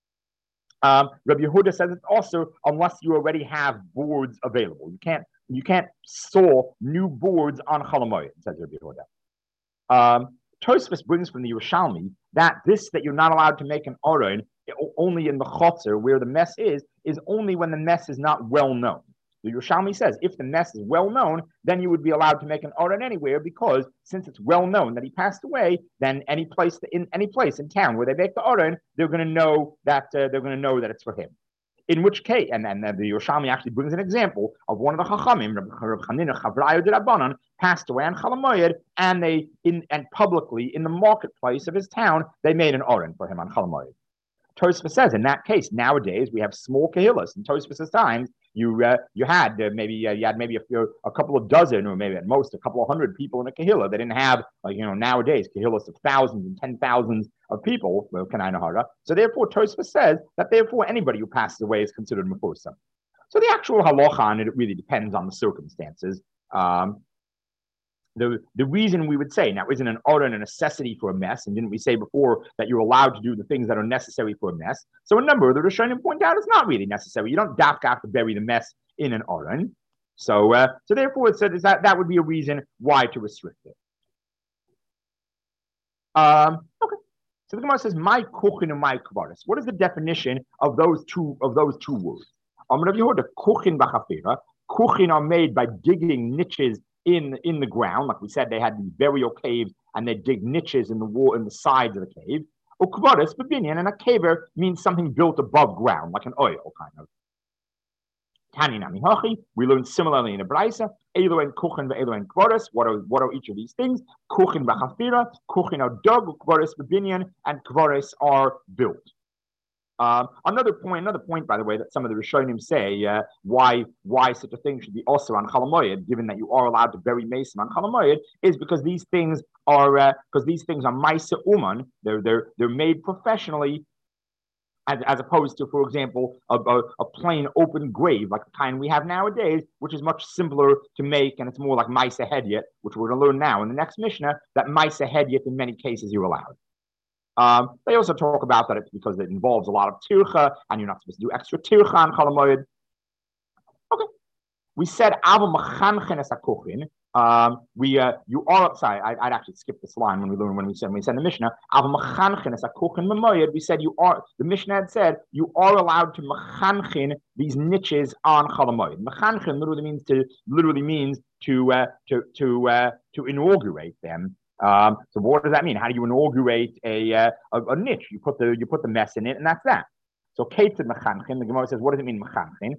Um, Rabbi Yehuda says it's also unless you already have boards available. You can't you can't saw new boards on Chol Hamoed, says Rabbi Yehuda. Um, Tosfos brings from the Yerushalmi that this that you're not allowed to make an oren only in the chotzer where the mess is is only when the mess is not well known. The Yerushalmi says if the mess is well known, then you would be allowed to make an oren anywhere, because since it's well known that he passed away, then any place in any place in town where they make the oren, they're going to know that uh, they're going to know that it's for him. In which case, and then the Yerushalmi actually brings an example of one of the Chachamim, Reb Chanina Chavrayo de Rabbanan, passed away on Chol Hamoed, and they in and publicly in the marketplace of his town they made an oren for him on Chol Hamoed. Tosfos says in that case, nowadays we have small kahillas. In Tosfos' times, you uh, you had uh, maybe uh, you had maybe a, few, a couple of dozen, or maybe at most a couple of hundred people in a kahillah. They didn't have like you know nowadays kahillas of thousands and ten thousands of people. Well, Kanai Nahara. So therefore, Tosfos says that therefore anybody who passes away is considered mefursam. So the actual halacha on it, it really depends on the circumstances. Um, The, the reason we would say, now isn't an oren a necessity for a mess, and didn't we say before that you're allowed to do the things that are necessary for a mess? So a number of the Rishonim point out it's not really necessary. You don't dafka have to bury the mess in an oren. So uh, so therefore it said that that would be a reason why to restrict it. Um, okay. So the Gemara says, my kuchin and my kvaris. What is the definition of those two of those two words? I'm going to heard the kuchin b'chafira. Kuchin are made by digging niches in in the ground, like we said, they had these burial caves, and they dig niches in the wall in the sides of the cave. Ukvaris b'binyan, and a caver means something built above ground, like an oil kind of. Tani nami hachi. We learn similarly in the Brisa. Elo and kuchin ve'elo and kvaris. What are what are each of these things? Kuchin b'chafira. Kuchin are dug. Ukvaris b'binyan, and kvaris are built. Um, another point, another point, by the way, that some of the Rishonim say uh, why why such a thing should be also on Chol Hamoed, given that you are allowed to bury mason on Chol Hamoed, is because these things are because uh, these things are Maisa Uman. They're they're they're made professionally, as, as opposed to, for example, a, a, a plain open grave like the kind we have nowadays, which is much simpler to make, and it's more like Maisa Hedyet, which we're going to learn now in the next Mishnah. That Maisa Hedyet, in many cases, you're allowed. Um, they also talk about that it's because it involves a lot of tircha, and you're not supposed to do extra tircha on Chol Hamoed. Okay. We said, Um, we uh, you are sorry, I, I'd actually skip this line when we learn when we said when we said the Mishnah. We said you are the Mishnah had said you are allowed to mechanchin these niches on Chalamoid. Mechanchin literally means to literally means to uh, to to uh, to inaugurate them. Um, so what does that mean? How do you inaugurate a, uh, a a niche? You put the you put the mess in it, and that's that. So Kate mechanchin. The Gemara says, what does it mean mechanchin?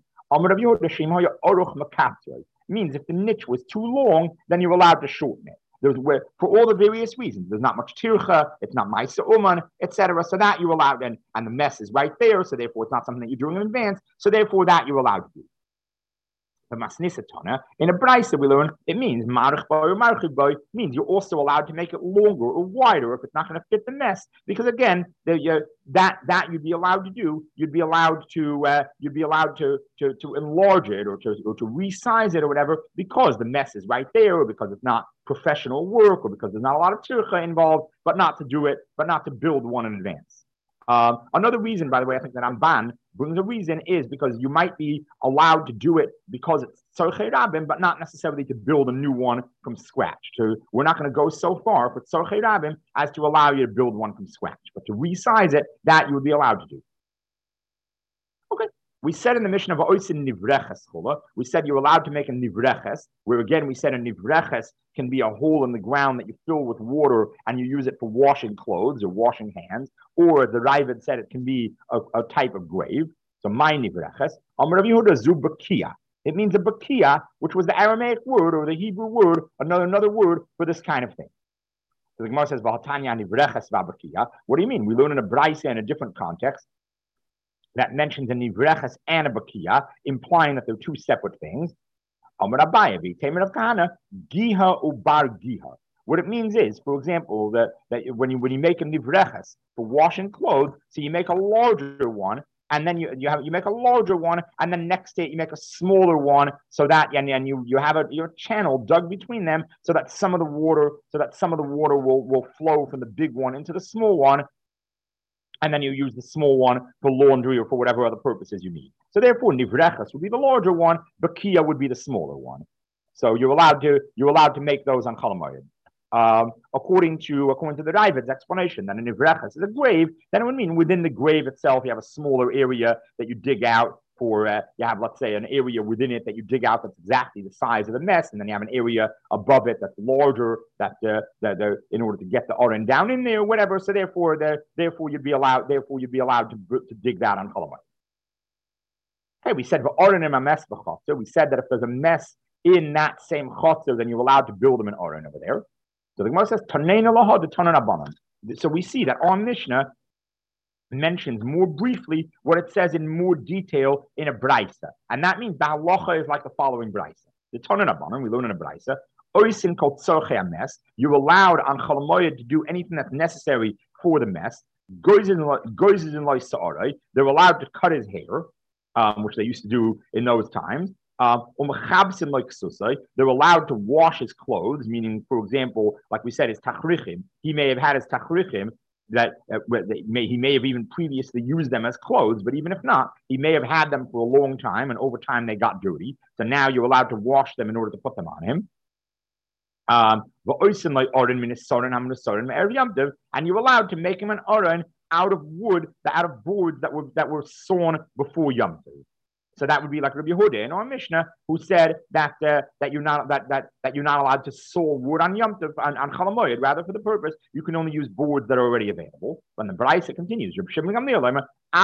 Means if the niche was too long, then you're allowed to shorten it. There's where for all the various reasons. There's not much tircha, it's not ma'isa uman, et cetera. So that you're allowed, and, and the mess is right there. So therefore, it's not something that you're doing in advance. So therefore, that you're allowed to do. The masnisatana in a brisa we learn it means marich boy or marich boy means you're also allowed to make it longer or wider if it's not going to fit the mess, because again the, uh, that that you'd be allowed to do you'd be allowed to uh, you'd be allowed to, to to enlarge it or to or to resize it or whatever, because the mess is right there, or because it's not professional work, or because there's not a lot of tircha involved, but not to do it but not to build one in advance. Um, another reason, by the way, I think that Ramban brings a reason is because you might be allowed to do it because it's Tzorchei Rabim, but not necessarily to build a new one from scratch. So we're not going to go so far for Tzorchei Rabim as to allow you to build one from scratch, but to resize it, that you would be allowed to do. Okay. We said in the Mishnah of Oisin Nivreches Chula, we said you're allowed to make a Nivreches, where again we said a Nivreches can be a hole in the ground that you fill with water and you use it for washing clothes or washing hands, or the Ravid said it can be a, a type of grave. So my Nivreches, Amar Rav Yehuda zu Bakia. It means a Bakia, which was the Aramaic word or the Hebrew word, another another word for this kind of thing. So the Gemara says, V'hatanya Nivreches v'Bakia. What do you mean? We learn in a Brisa in a different context that mentions a nivreches and a bakia, implying that they're two separate things. Amar Abaye, Tamer of Kahana, giha ubar giha. What it means is, for example, that, that when you when you make a nivreches for washing clothes, so you make a larger one, and then you you have you make a larger one, and then next to it you make a smaller one, so that and, and you you have a your channel dug between them, so that some of the water so that some of the water will will flow from the big one into the small one. And then you use the small one for laundry or for whatever other purposes you need. So therefore, nivreches would be the larger one, bakia would be the smaller one. So you're allowed to you're allowed to make those on Chalamoid. Um, according to according to the Ravid's explanation, that a nivreches is a grave. Then it would mean within the grave itself you have a smaller area that you dig out for. Uh, you have, let's say, an area within it that you dig out that's exactly the size of the mess, and then you have an area above it that's larger that uh, that uh, in order to get the oren down in there, whatever. So therefore, the, therefore you'd be allowed. Therefore you'd be allowed to to dig that on Chalamoid. Okay, we said oren in a mess b'chotzer. We said that if there's a mess in that same chotzer, then you're allowed to build them an oren over there. So the Gemara says taneina laha d'tanan abanan. So we see that our Mishnah mentions more briefly what it says in more detail in a brisa, and that means the halacha is like the following brisa. The Tanan Abanan, we learn in a brisa, oisin called tzorchei mess. You're allowed on Chalamoid to do anything that's necessary for the mess. Goizes in lois sa'arai. They're allowed to cut his hair, um, which they used to do in those times. Um, they're allowed to wash his clothes, meaning, for example, like we said, his tachrichim. He may have had his tachrichim that uh, may, he may have even previously used them as clothes, but even if not, he may have had them for a long time, and over time they got dirty. So now you're allowed to wash them in order to put them on him. Um, and you're allowed to make him an aron out of wood, out of boards that were that were sawn before Yom Tov. So that would be like Rabbi Yehuda in our Mishnah, who said that uh, that you're not that that that you're not allowed to saw wood on Yom Tov on, on Chalamoid. Rather, for the purpose, you can only use boards that are already available. When the Brisa continues, Rabbi Shimon Gamliel,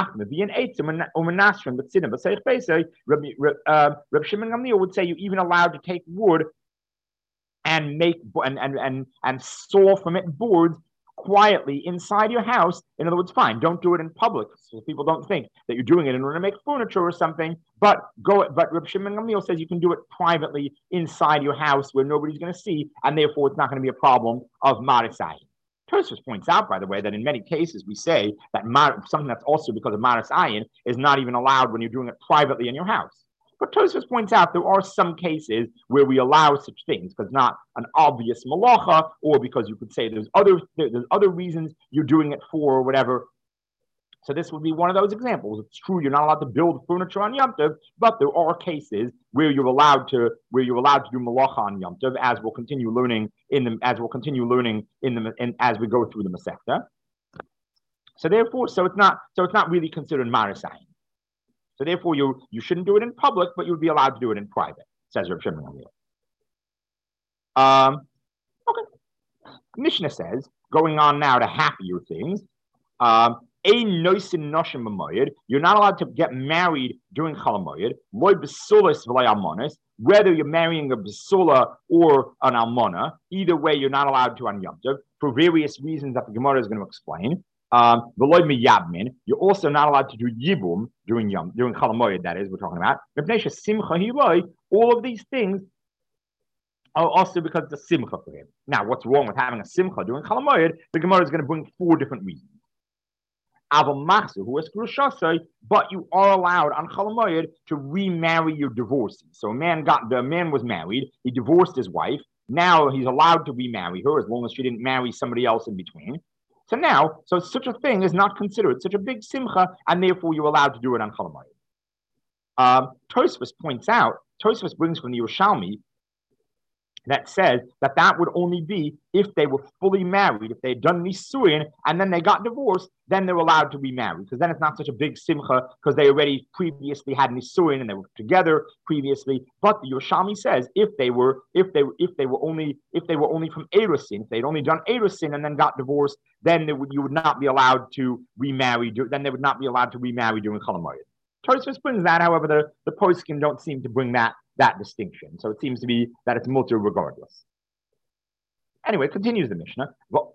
Rabbi Shimon Gamliel would say you're even allowed to take wood and make and and and and saw from it boards quietly inside your house. In other words, fine, don't do it in public, so people don't think that you're doing it in order to make furniture or something. But go. But Reb Shimon Gamliel says you can do it privately inside your house where nobody's going to see, and therefore it's not going to be a problem of marisai. Tosfos points out, by the way, that in many cases we say that mar- something that's also because of maris ayin is not even allowed when you're doing it privately in your house. But Tosfos points out there are some cases where we allow such things because not an obvious malacha, or because you could say there's other there's other reasons you're doing it for or whatever. So this would be one of those examples. It's true you're not allowed to build furniture on Yom Tov, but there are cases where you're allowed to where you're allowed to do malacha on Yom Tov, as we'll continue learning in the as we'll continue learning in the in, as we go through the Masechta. So therefore, so it's not so it's not really considered marasayin. So therefore, you you shouldn't do it in public, but you'd be allowed to do it in private, says Reb Shimon over here. Um, okay. Mishnah says, going on now to happier things. Um, you're not allowed to get married during Chol Hamoed, whether you're marrying a basula or an almana. Either way, you're not allowed to on Yom Tov for various reasons that the Gemara is going to explain. Um, you're also not allowed to do yibum during Yom during Chol Hamoed. That is, we're talking about. All of these things are also because it's a simcha for him. Now, what's wrong with having a simcha during Chol Hamoed? The Gemara is going to bring four different reasons. Who is Grushasai, but you are allowed on Chol Hamoed to remarry your divorcee. So a man got the man was married, he divorced his wife. Now he's allowed to remarry her as long as she didn't marry somebody else in between. So now, so such a thing is not considered such a big simcha, and therefore you're allowed to do it on Chol Hamoed. Um, Tosfos points out, Tosfos brings from the Yerushalmi that says that that would only be if they were fully married. If they had done nisuin and then they got divorced, then they're allowed to remarry, because then it's not such a big simcha because they already previously had nisuin and they were together previously. But the Yerushalmi says if they were if they if they were only if they were only from erusin, if they'd only done erusin and then got divorced, then they would, you would not be allowed to remarry. Then they would not be allowed to remarry during Chol Hamoed. Tosfos brings that, however, the the poskim don't seem to bring that. that distinction. So it seems to be that it's mutter regardless. Anyway, continues the Mishnah.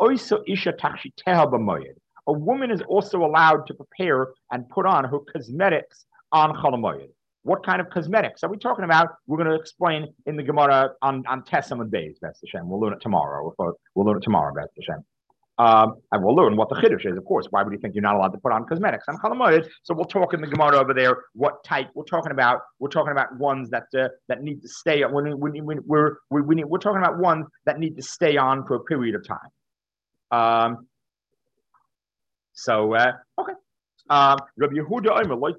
A woman is also allowed to prepare and put on her cosmetics on Chol Hamoed. What kind of cosmetics are we talking about? We're going to explain in the Gemara on, on Tesam and Beis, B'ez Hashem. We'll learn it tomorrow. We'll learn it tomorrow, B'ez Hashem. Um, and we'll learn what the chiddush is, of course. Why would you think you're not allowed to put on cosmetics on Chol Hamoed? So we'll talk in the Gemara over there what type we're talking about. We're talking about ones that uh, that need to stay on. When, when, when we're we, we need, we're talking about ones that need to stay on for a period of time. Um. So uh, okay. Um, Rabbi Yehuda like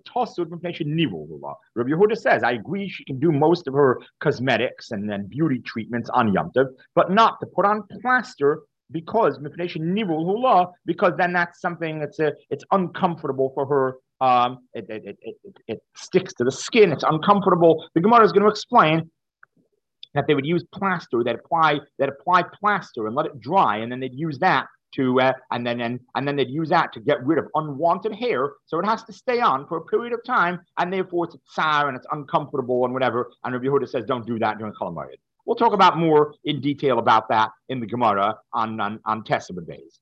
Rabbi Yehuda says, I agree she can do most of her cosmetics and then beauty treatments on Yom Tov, but not to put on plaster. Because because then that's something that's a, it's uncomfortable for her. Um, it, it, it, it, it sticks to the skin. It's uncomfortable. The Gemara is going to explain that they would use plaster, that apply that apply plaster and let it dry, and then they'd use that to uh, and then and, and then they'd use that to get rid of unwanted hair. So it has to stay on for a period of time, and therefore it's tsar and it's uncomfortable and whatever. And Rabbi Yehuda says, don't do that during Chol Hamoed. We'll talk about more in detail about that in the Gemara on on, on Tesam and Beis.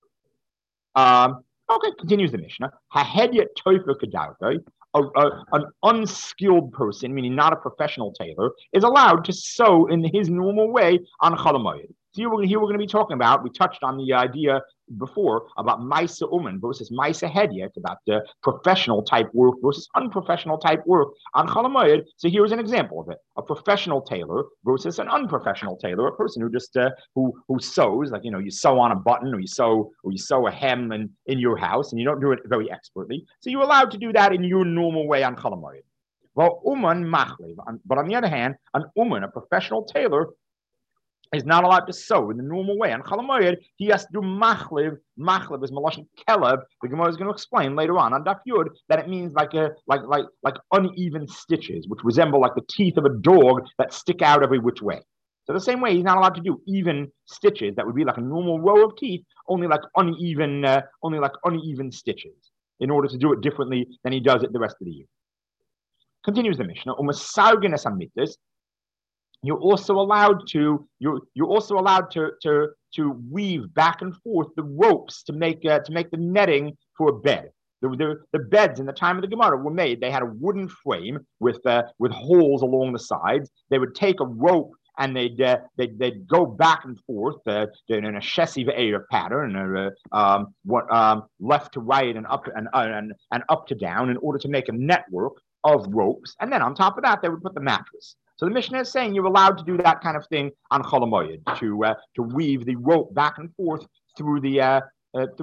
Um, okay, continues the Mishnah. Hahedya toifer kedautai, an unskilled person, meaning not a professional tailor, is allowed to sew in his normal way on Chol Hamoed. So here we're, here we're going to be talking about, we touched on the idea before about Maisa Uman versus Maisa Hedya. It's about the professional type work versus unprofessional type work on Chol Hamoed. So here's an example of it. A professional tailor versus an unprofessional tailor, a person who just, uh, who who sews, like, you know, you sew on a button or you sew or you sew a hem in, in your house and you don't do it very expertly. So you're allowed to do that in your normal way on Chol Hamoed. Well, Uman Machlev, but on the other hand, an Uman, a professional tailor, is not allowed to sew in the normal way. On Chol Hamoed, he has to do machlev. Machlev is malashon kelev. The Gemara is going to explain later on on Daf Yud that it means like a like like like uneven stitches, which resemble like the teeth of a dog that stick out every which way. So the same way, he's not allowed to do even stitches that would be like a normal row of teeth, only like uneven, uh, only like uneven stitches, in order to do it differently than he does it the rest of the year. Continues the Mishnah. Umasargenes hamitis. You're also allowed to you're you're also allowed to to to weave back and forth the ropes to make uh, to make the netting for a bed. The, the the beds in the time of the Gemara were made. They had a wooden frame with uh, with holes along the sides. They would take a rope and they'd uh, they'd, they'd go back and forth uh, in a shesi ve'era pattern, or uh, um, what um, left to right and up and, uh, and and up to down, in order to make a network of ropes. And then on top of that, they would put the mattress. So the Mishnah is saying you're allowed to do that kind of thing on Chol Hamoed, to uh, to weave the rope back and forth through the uh, uh, through the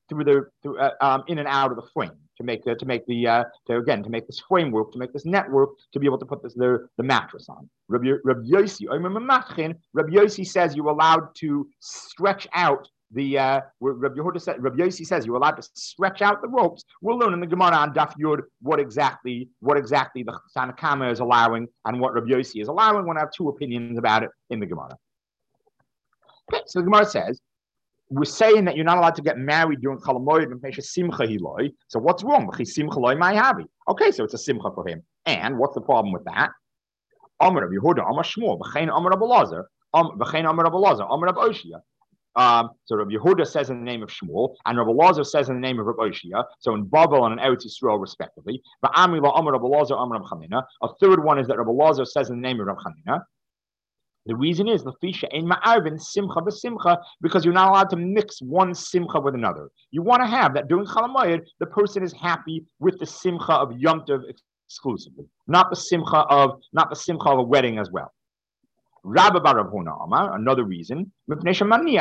through the through, uh, um, in and out of the frame to make the to make the uh, to again to make this framework to make this network to be able to put this the, the mattress on. Rabbi, Rabbi Yossi, Rabbi Yossi says you're allowed to stretch out the uh, Rabbi Yehuda said, Rabbi Yossi says you're allowed to stretch out the ropes. We'll learn in the Gemara on Daf Yud what exactly what exactly the Tanna Kama is allowing and what Rabbi Yossi is allowing. We're going to have two opinions about it in the Gemara. Okay, so the Gemara says we're saying that you're not allowed to get married during Chol Hamoed. So what's wrong? Okay, so it's a simcha for him. And what's the problem with that? Amar Rabbi Yehuda, Amar Shmuel, V'chein Amar Rabbi Elazar, V'chein Amar Rabbi Elazar, Amar Rabbi Oshia. Um, so Rabbi Yehuda says in the name of Shmuel, and Rabbi Elazar says in the name of Rabbi Oshia. So in Babel and in Eretz Yisrael, respectively. V'amri la Amar Rabbi Elazar, Amar Rabbi Chanina. A third one is that Rabbi Elazar says in the name of Rabbi Chanina. The reason is Lafisha ein ma'arvin simcha b'simcha, because you're not allowed to mix one simcha with another. You want to have that during Chol Hamoed, the person is happy with the simcha of Yom Tov exclusively, not the simcha of not the simcha of a wedding as well. Rabba bar Rav Huna Amar, another reason, it's more than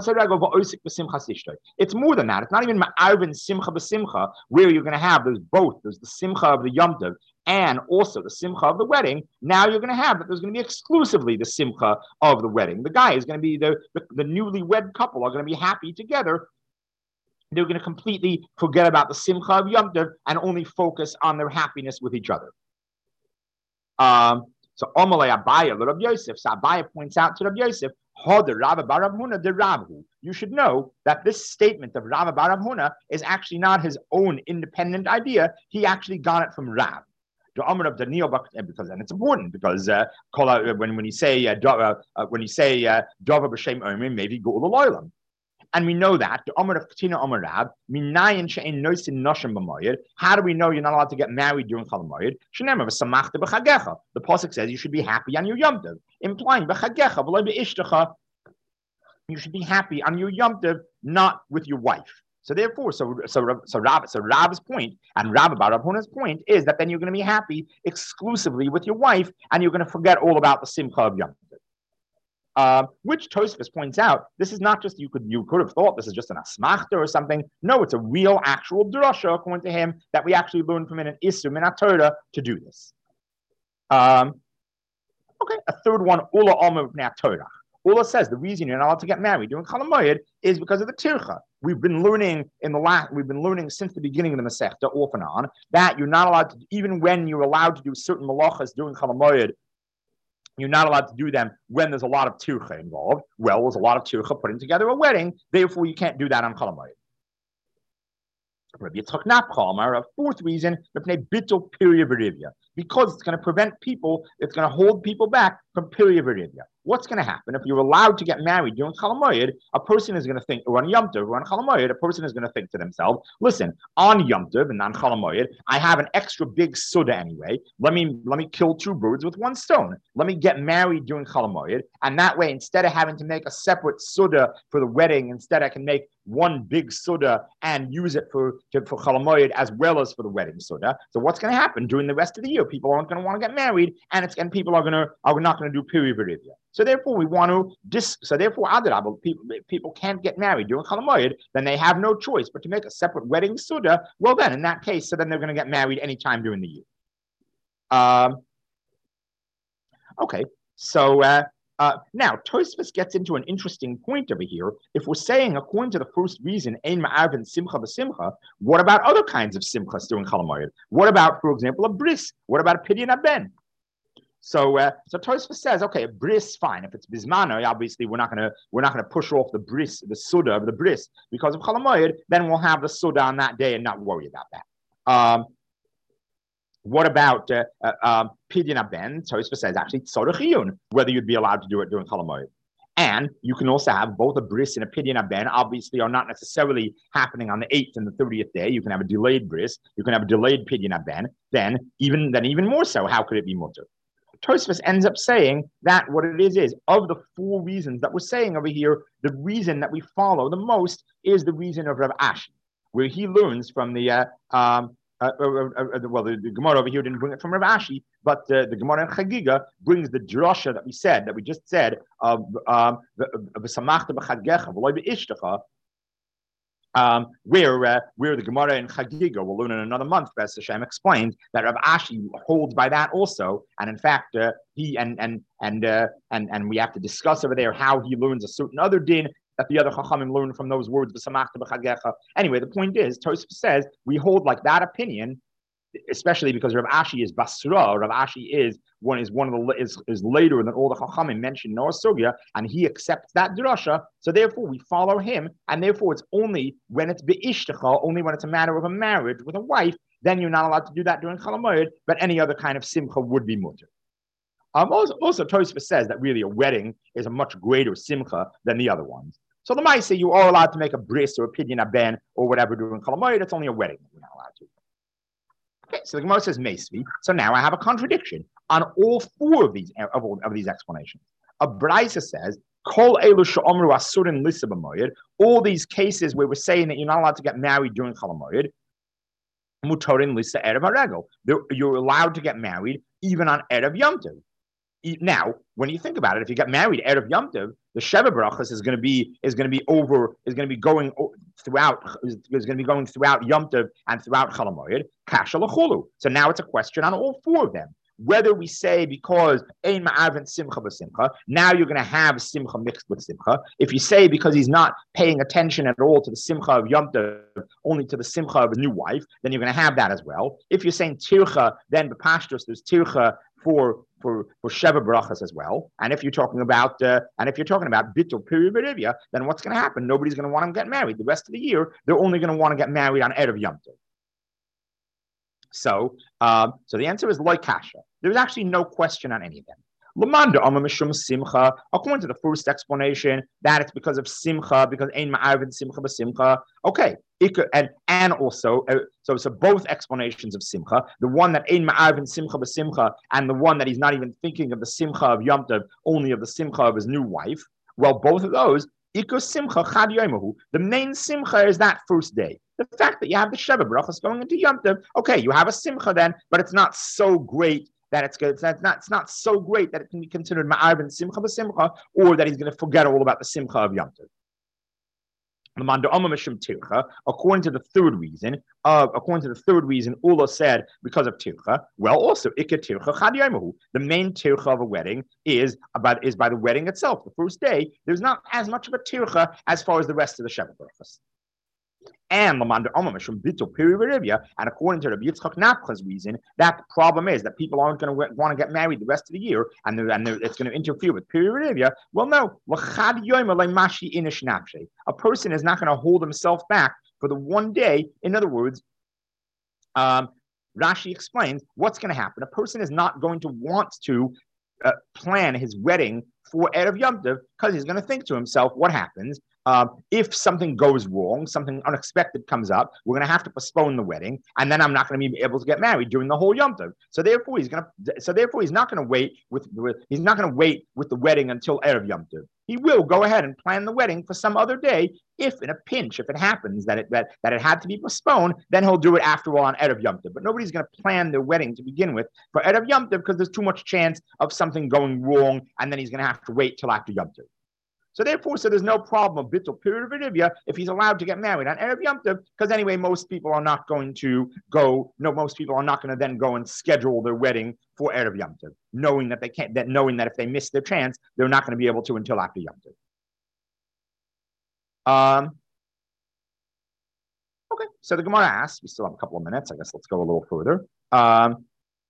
that. It's not even ma'arvin simcha b'simcha, where you're going to have there's both. There's the simcha of the Yom Tov and also the simcha of the wedding. Now you're going to have that there's going to be exclusively the simcha of the wedding. The guy is going to be the, the, the newlywed couple are going to be happy together. They're going to completely forget about the simcha of Yom Tov and only focus on their happiness with each other. Um, so Omalei Abaya, Rabbi Yosef. So Abaya points out to Rabbi Yosef, you should know that this statement of Rabba bar Rav Huna is actually not his own independent idea. He actually got it from Rav. The Amr of Daniel, because and it's important because uh, when when you say uh, uh, when you say Dava b'Shem Omer, maybe go to the Loilam. And we know that the Amr of Katina Amr Rab, minayin she'en noisin noshim b'moyed. How do we know you're not allowed to get married during Chol Hamoed? Shenemar v'samachta b'chagecha. The pasuk says you should be happy on your Yom Tov, implying b'chagecha v'lo b'ishtecha. You should be happy on your Yom Tov, not with your wife. So therefore, so so so Rab, so Rab's point and Rabbi bar Rav Huna's point is that then you're going to be happy exclusively with your wife, and you're going to forget all about the simcha of Yom Tov. Uh, which Tosfos points out, this is not just you could you could have thought this is just an asmachta or something. No, it's a real actual drasha according to him that we actually learn from in an Isur min HaTorah to do this. Um, okay, a third one, Ula Omer min HaTorah. Ula says the reason you're not allowed to get married during Chol Hamoed is because of the tircha. We've been learning in the last, we've been learning since the beginning of the Masechta, off and on, that you're not allowed to, even when you're allowed to do certain malachas during Chol Hamoed, you're not allowed to do them when there's a lot of tircha involved. Well, there's a lot of tircha putting together a wedding, therefore you can't do that on Chol Hamoed. Rabbi Yitzchak Napcha, a fourth reason, because it's going to prevent people, it's going to hold people back from Pirya Virivya. What's going to happen if you're allowed to get married during Chol Hamoed? A person is going to think, or on Yom Tov, or on Chol Hamoed, a person is going to think to themselves, listen, on Yom Tov and on Chol Hamoed, I have an extra big suda anyway. Let me let me kill two birds with one stone. Let me get married during Chol Hamoed, and that way, instead of having to make a separate suda for the wedding, instead I can make one big suda and use it for to, for Chol Hamoed as well as for the wedding suda. So what's going to happen during the rest of the year? People aren't going to want to get married, and it's and people are going to are not going to do Pirya Virivya. So therefore, we want to dis. So therefore, Adarabah, people people can't get married during Chol Hamoed. Then they have no choice but to make a separate wedding suda. Well, then in that case, so then they're going to get married anytime during the year. Um. Okay, so uh, uh, now Tosfos gets into an interesting point over here. If we're saying, according to the first reason, ein ma'arvin simcha b'simcha, what about other kinds of simchas during Chol Hamoed? What about, for example, a bris? What about a pidyon haben? So, uh, so Tosfos says, okay, a bris, fine. If it's bismano, obviously we're not gonna we're not gonna push off the bris, the suda of the bris because of Chol Hamoed. Then we'll have the suda on that day and not worry about that. Um, what about uh, uh, um, pidyon haben? Tosfos says actually tzorech iyun, whether you'd be allowed to do it during Chol Hamoed. And you can also have both a bris and a pidyon haben. Obviously, are not necessarily happening on the eighth and the thirtieth day. You can have a delayed bris. You can have a delayed pidyon haben. Then even then even more so, how could it be mutter? Tosfos ends up saying that what it is is, of the four reasons that we're saying over here, the reason that we follow the most is the reason of Rav Ashi, where he learns from the, uh, um, uh, uh, uh, uh, well, the, the Gemara over here didn't bring it from Rav Ashi, but uh, the Gemara in Chagiga brings the drasha that we said, that we just said, of um, Um, where uh, where the Gemara in Chagiga, we'll learn in another month, Bes Hashem explains that Rav Ashi holds by that also, and in fact, uh, he and and and uh, and and we have to discuss over there how he learns a certain other din that the other Chachamim learn from those words. Anyway, the point is, Tosfos says we hold like that opinion, especially because Rav Ashi is Basra. Rav Ashi is one is one of the is, is later than all the Chachamim mentioned Noah Sugya, and he accepts that drasha. So therefore, we follow him, and therefore it's only when it's beishtacha, only when it's a matter of a marriage with a wife, then you're not allowed to do that during Chol Hamoed. But any other kind of simcha would be mutter. Um, also, also Tosfos says that really a wedding is a much greater simcha than the other ones. So the might say you are allowed to make a bris or a pidyon aben or whatever during Chol Hamoed. It's only a wedding we're not allowed to. Okay, so the Gemara says Meisvi. So now I have a contradiction on all four of these of, all, of these explanations. A Braisa says Kol elu she'omru asurin lisa b'moed. All these cases where we're saying that you're not allowed to get married during Chol Hamoed, mutorin lisa erev haregel. You're allowed to get married even on erev Yom Tov. Now, when you think about it, if you get married erev Yom Tov, the Sheva Brachas is going to be is going to be over is going to be going throughout is, is going to be going throughout Yom Tov and throughout Chol Hamoed kasha l'chulu. So now it's a question on all four of them. Whether we say because ein ma'avin simcha b'simcha, now you're going to have simcha mixed with simcha. If you say because he's not paying attention at all to the simcha of Yom Tov, only to the simcha of a new wife, then you're going to have that as well. If you're saying tircha, then b'pashtos there's tircha for for for Sheva Brachas as well. And if you're talking about uh, and if you're talking about bitul piri berivia, then what's going to happen? Nobody's going to want to get married the rest of the year. They're only going to want to get married on erev Yom Tov. So, um, so the answer is loy kasha. There's actually no question on any of them. Lamanda amma mishum simcha. According to the first explanation, that it's because of simcha, because ein ma'arvin simcha b'simcha. Okay, and and also, uh, so so both explanations of simcha, the one that ein ma'arvin simcha b'simcha, and the one that he's not even thinking of the simcha of Yom Tov, only of the simcha of his new wife. Well, both of those, ikos simcha chad yomahu. The main simcha is that first day. The fact that you have the Sheva Brachas going into Yom Tov, okay, you have a simcha then, but it's not so great that it's good. It's not, it's not so great that it can be considered ma'arvin simcha b'simcha, or that he's going to forget all about the simcha of Yom Tov. According to the third reason, uh, according to the third reason, Ula said because of tircha. Well, also ikka tircha chad yomahu. The main tircha of a wedding is about is by the wedding itself. The first day, there's not as much of a tircha as far as the rest of the Sheva Brachas. And and according to Rabbi Yitzchak Napcha's reason, that the problem is that people aren't going to want to get married the rest of the year, and, and it's going to interfere with Piri. Well, no. A person is not going to hold himself back for the one day. In other words, um, Rashi explains what's going to happen. A person is not going to want to uh, plan his wedding for Erev Yom Tov because he's going to think to himself, what happens? Um, if something goes wrong, something unexpected comes up, we're going to have to postpone the wedding, and then I'm not going to be able to get married during the whole Yom Tov. So therefore, he's going to. So therefore, he's not going to wait with, with. He's not going to wait with the wedding until Erev Yom Tov. He will go ahead and plan the wedding for some other day. If in a pinch, if it happens that it that, that it had to be postponed, then he'll do it after all on Erev Yom Tov. But nobody's going to plan their wedding to begin with for Erev Yom Tov because there's too much chance of something going wrong, and then he's going to have to wait till after Yom Tov. So therefore, so there's no problem of bitul period of Vidivya if he's allowed to get married on Erev Yom Tov, because anyway, most people are not going to go, no, most people are not going to then go and schedule their wedding for Erev Yom Tov, knowing that they can't, that knowing that if they miss their chance, they're not going to be able to until after Yom Tov. Um, okay, so the Gemara asks, we still have a couple of minutes, I guess let's go a little further. Um,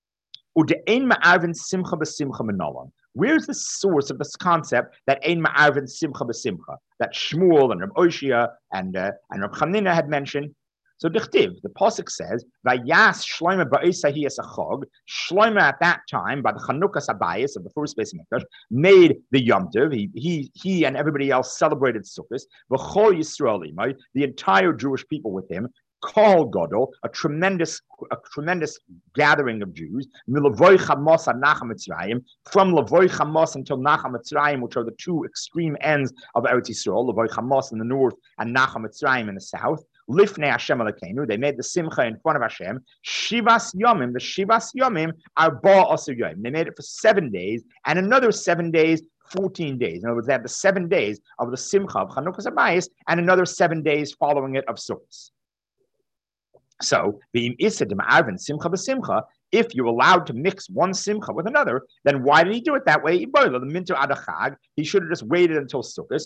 Where's the source of this concept that ein ma'arvin simcha b'simcha that Shmuel and Reb Oshia and uh, and Reb Chanina had mentioned? So dichtiv, the pasuk says, "Vayas Shlomo ba'isah yisachog." Shlomo at that time, by the Chanukah Sabayis of the first Beis Mikdash, made the Yom Tov. He he he and everybody else celebrated Sukkot. V'chol Yisrael imay, the entire Jewish people with him. Kol Gadol, a tremendous, a tremendous gathering of Jews, Milavoi Chamos and Nacham Mitzrayim, from Lavoi Chamos until Nacham Mitzrayim, which are the two extreme ends of Eretz Yisrael, Lavoi Chamos in the north and Nacham Mitzrayim in the south. Lifnei Hashem Elokeinu, they made the Simcha in front of Hashem. Shivas Yomim, the Shivas Yomim are Ba Asur Yom. They made it for seven days, and another seven days fourteen days. In other words, they have the seven days of the Simcha of Chanukas Habayis and another seven days following it of Sukkot. So, the Simcha Simcha, if you're allowed to mix one Simcha with another, then why did he do it that way? He should have just waited until Sukkot,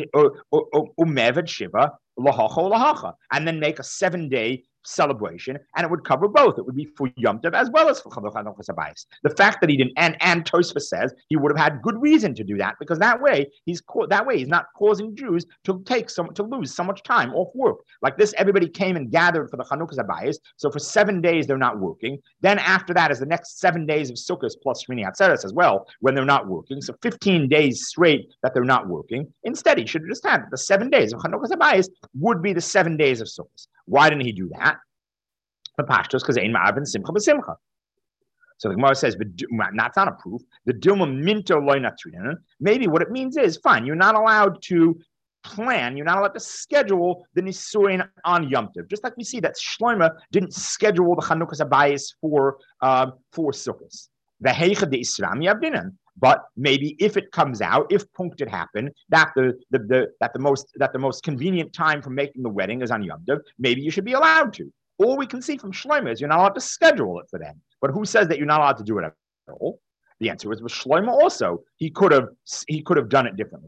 Umevad Shiva, Lahacha Lahacha, and then make a seven-day celebration, and it would cover both. It would be for Yom Tov as well as for Chanukas Habayis. The fact that he didn't, and and Tosfos says he would have had good reason to do that, because that way he's that way he's not causing Jews to take some to lose so much time off work. Like this, everybody came and gathered for the Chanukas Habayis, so for seven days they're not working. Then after that is the next seven days of Sukkot plus Shmini Atzeres as well, when they're not working. So fifteen days straight that they're not working. Instead, he should have just had the seven days of Chanukas Habayis would be the seven days of Sukkot. Why didn't he do that? The pashtos because ein ma'avin simcha b'simcha. So the Gemara says, but that's not a proof. The dilma minto loy natrinen. Maybe what it means is, fine, you're not allowed to plan, you're not allowed to schedule the nisuin on Yom Tov. Just like we see that Shlomo didn't schedule the Chanukas Habayis for um, for Sukkot. The heicha de Isram yavdinan. But maybe if it comes out, if punkted happen, that the, the the that the most that the most convenient time for making the wedding is on Yom Tov, maybe you should be allowed to. All we can see from Shlomo is you're not allowed to schedule it for them. But who says that you're not allowed to do it at all? The answer is with Shlomo also. He could have he could have done it differently.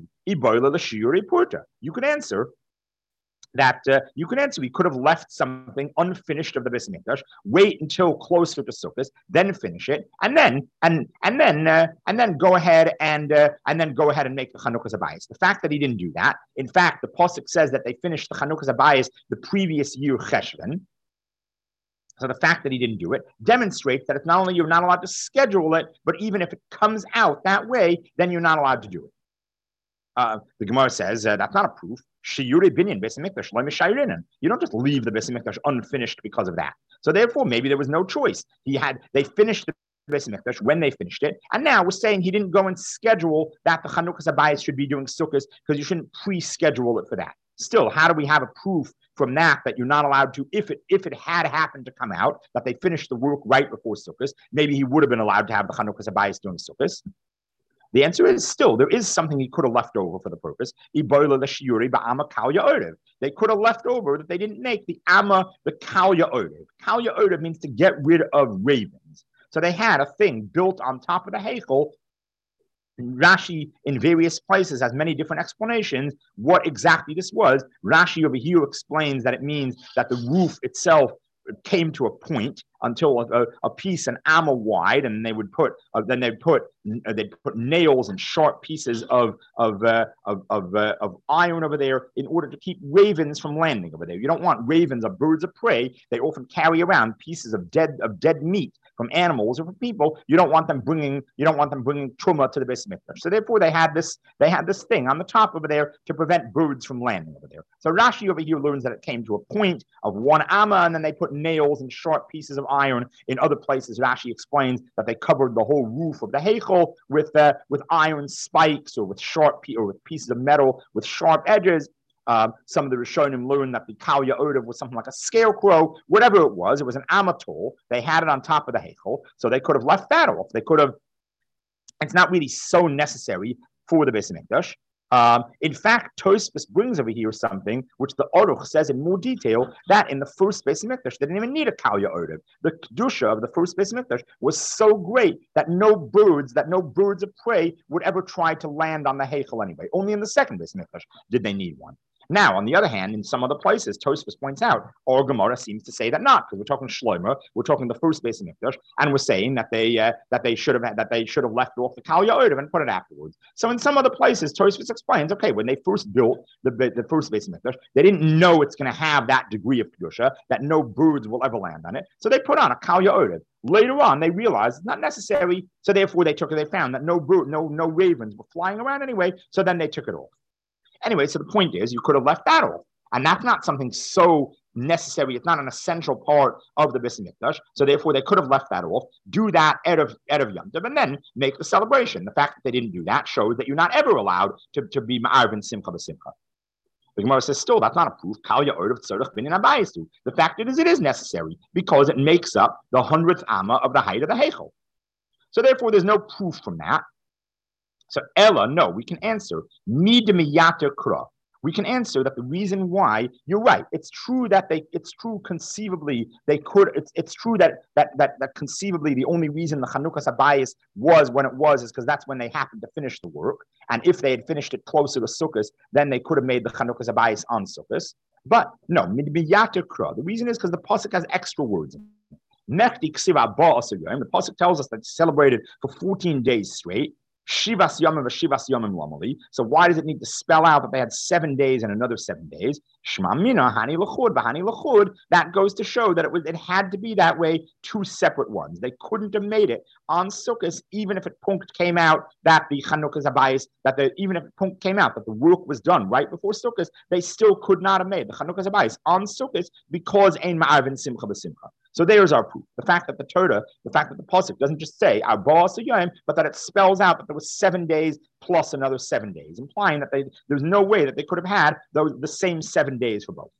You could answer that uh, you could answer, we could have left something unfinished of the Beis Mikdash, wait until closer to Sukkot, then finish it, and then and and then uh, and then go ahead and uh, and then go ahead and make the Chanukas Habayis. The fact that he didn't do that, in fact, the pasuk says that they finished the Chanukas Habayis the previous year Cheshvan. So the fact that he didn't do it demonstrates that it's not only you're not allowed to schedule it, but even if it comes out that way, then you're not allowed to do it. Uh, the Gemara says uh, that's not a proof. You don't just leave the Beis Mikdash unfinished because of that. So therefore, maybe there was no choice. He had they finished the Beis Mikdash when they finished it, and now we're saying he didn't go and schedule that the Chanukas Habayis should be doing Sukkot because you shouldn't pre-schedule it for that. Still, how do we have a proof from that that you're not allowed to, if it if it had happened to come out that they finished the work right before Sukkot, maybe he would have been allowed to have the Chanukas Habayis doing Sukkot? The answer is still, there is something he could have left over for the purpose. They could have left over that they didn't make the Amma, the Kalya Orev. Kalya Orev means to get rid of ravens. So they had a thing built on top of the Heichel. Rashi in various places has many different explanations what exactly this was. Rashi over here explains that it means that the roof itself came to a point until a, a piece an amma wide, and they would put uh, then they'd put uh, they'd put nails and sharp pieces of of uh, of of, uh, of iron over there in order to keep ravens from landing over there. You don't want ravens or birds of prey. They often carry around pieces of dead of dead meat from animals or from people. You don't want them bringing you don't want them bringing truma to the Beis Mikdash. So therefore, they had this they had this thing on the top over there to prevent birds from landing over there. So Rashi over here learns that it came to a point of one amma, and then they put nails and sharp pieces of iron. In other places, Rashi explains that they covered the whole roof of the Heichel with uh, with iron spikes or with sharp pe- or with pieces of metal with sharp edges. Um, some of the Rishonim learned that the Kalya Orev was something like a scarecrow. Whatever it was, it was an amatol. They had it on top of the Heichel, so they could have left that off. They could have. It's not really so necessary for the Beis Mikdash. Um, in fact, Tosfos brings over here something which the Aruch says in more detail that in the first Beis Mikdash they didn't even need a Kalya Orev. The kedusha of the first Beis Mikdash was so great that no birds, that no birds of prey would ever try to land on the Heichel anyway. Only in the second Beis Mikdash did they need one. Now, on the other hand, in some other places, Tosfos points out, or Gemara seems to say that not, because we're talking Shlomo, we're talking the first Beis Mikdash, and we're saying that they uh, that they should have had, that they should have left off the Kalya Orev and put it afterwards. So, in some other places, Tosfos explains, okay, when they first built the the first Beis Mikdash, they didn't know it's going to have that degree of kedusha that no birds will ever land on it, so they put on a Kalya Orev. Later on, they realized it's not necessary, so therefore they took it. They found that no bird, no no ravens were flying around anyway, so then they took it off. Anyway, so the point is, you could have left that off. And that's not something so necessary. It's not an essential part of the Beis Mikdash. So therefore, they could have left that off, do that out of, out of Yom Tov, and then make the celebration. The fact that they didn't do that shows that you're not ever allowed to, to be ma'arv and simcha b'simcha. The Gemara says, still, that's not a proof. Kalya Orev tzarich bin in habayis. The fact is, it is necessary because it makes up the hundredth amma of the height of the Heichel. So therefore, there's no proof from that. So Ella, no, we can answer midmiyata kra. We can answer that the reason why you're right. It's true that they. It's true conceivably they could. It's it's true that that that that conceivably the only reason the Chanukas Habayis was when it was is because that's when they happened to finish the work. And if they had finished it closer to Sukkot, then they could have made the Chanukas Habayis on Sukkot. But no, midmiyata kra. The reason is because the pasuk has extra words. The pasuk tells us that it's celebrated for fourteen days straight. Shivas Yomim v'Shivas Yomim Lamali. So why does it need to spell out that they had seven days and another seven days? Shma Mina Hani L'chud v'Hani L'chud. That goes to show that it was it had to be that way, two separate ones. They couldn't have made it on Sukkot, even if it punkt came out that the Chanukas Habayis, that the even if it punkt came out that the work was done right before Sukkot, they still could not have made the Chanukas Habayis on Sukkot because Ein Ma'arvin Simcha b'Simcha. So there's our proof. The fact that the Torah, the fact that the pasuk doesn't just say Arba Yom, but that it spells out that there was seven days plus another seven days, implying that they, there's no way that they could have had those the same seven days for both.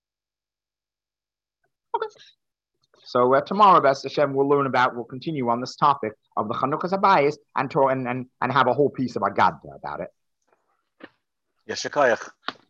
Okay. So uh, tomorrow, B'ez Hashem, we'll learn about, we'll continue on this topic of the Chanukas Habayis and, and and and have a whole piece of Agada about it. Yeshakayach.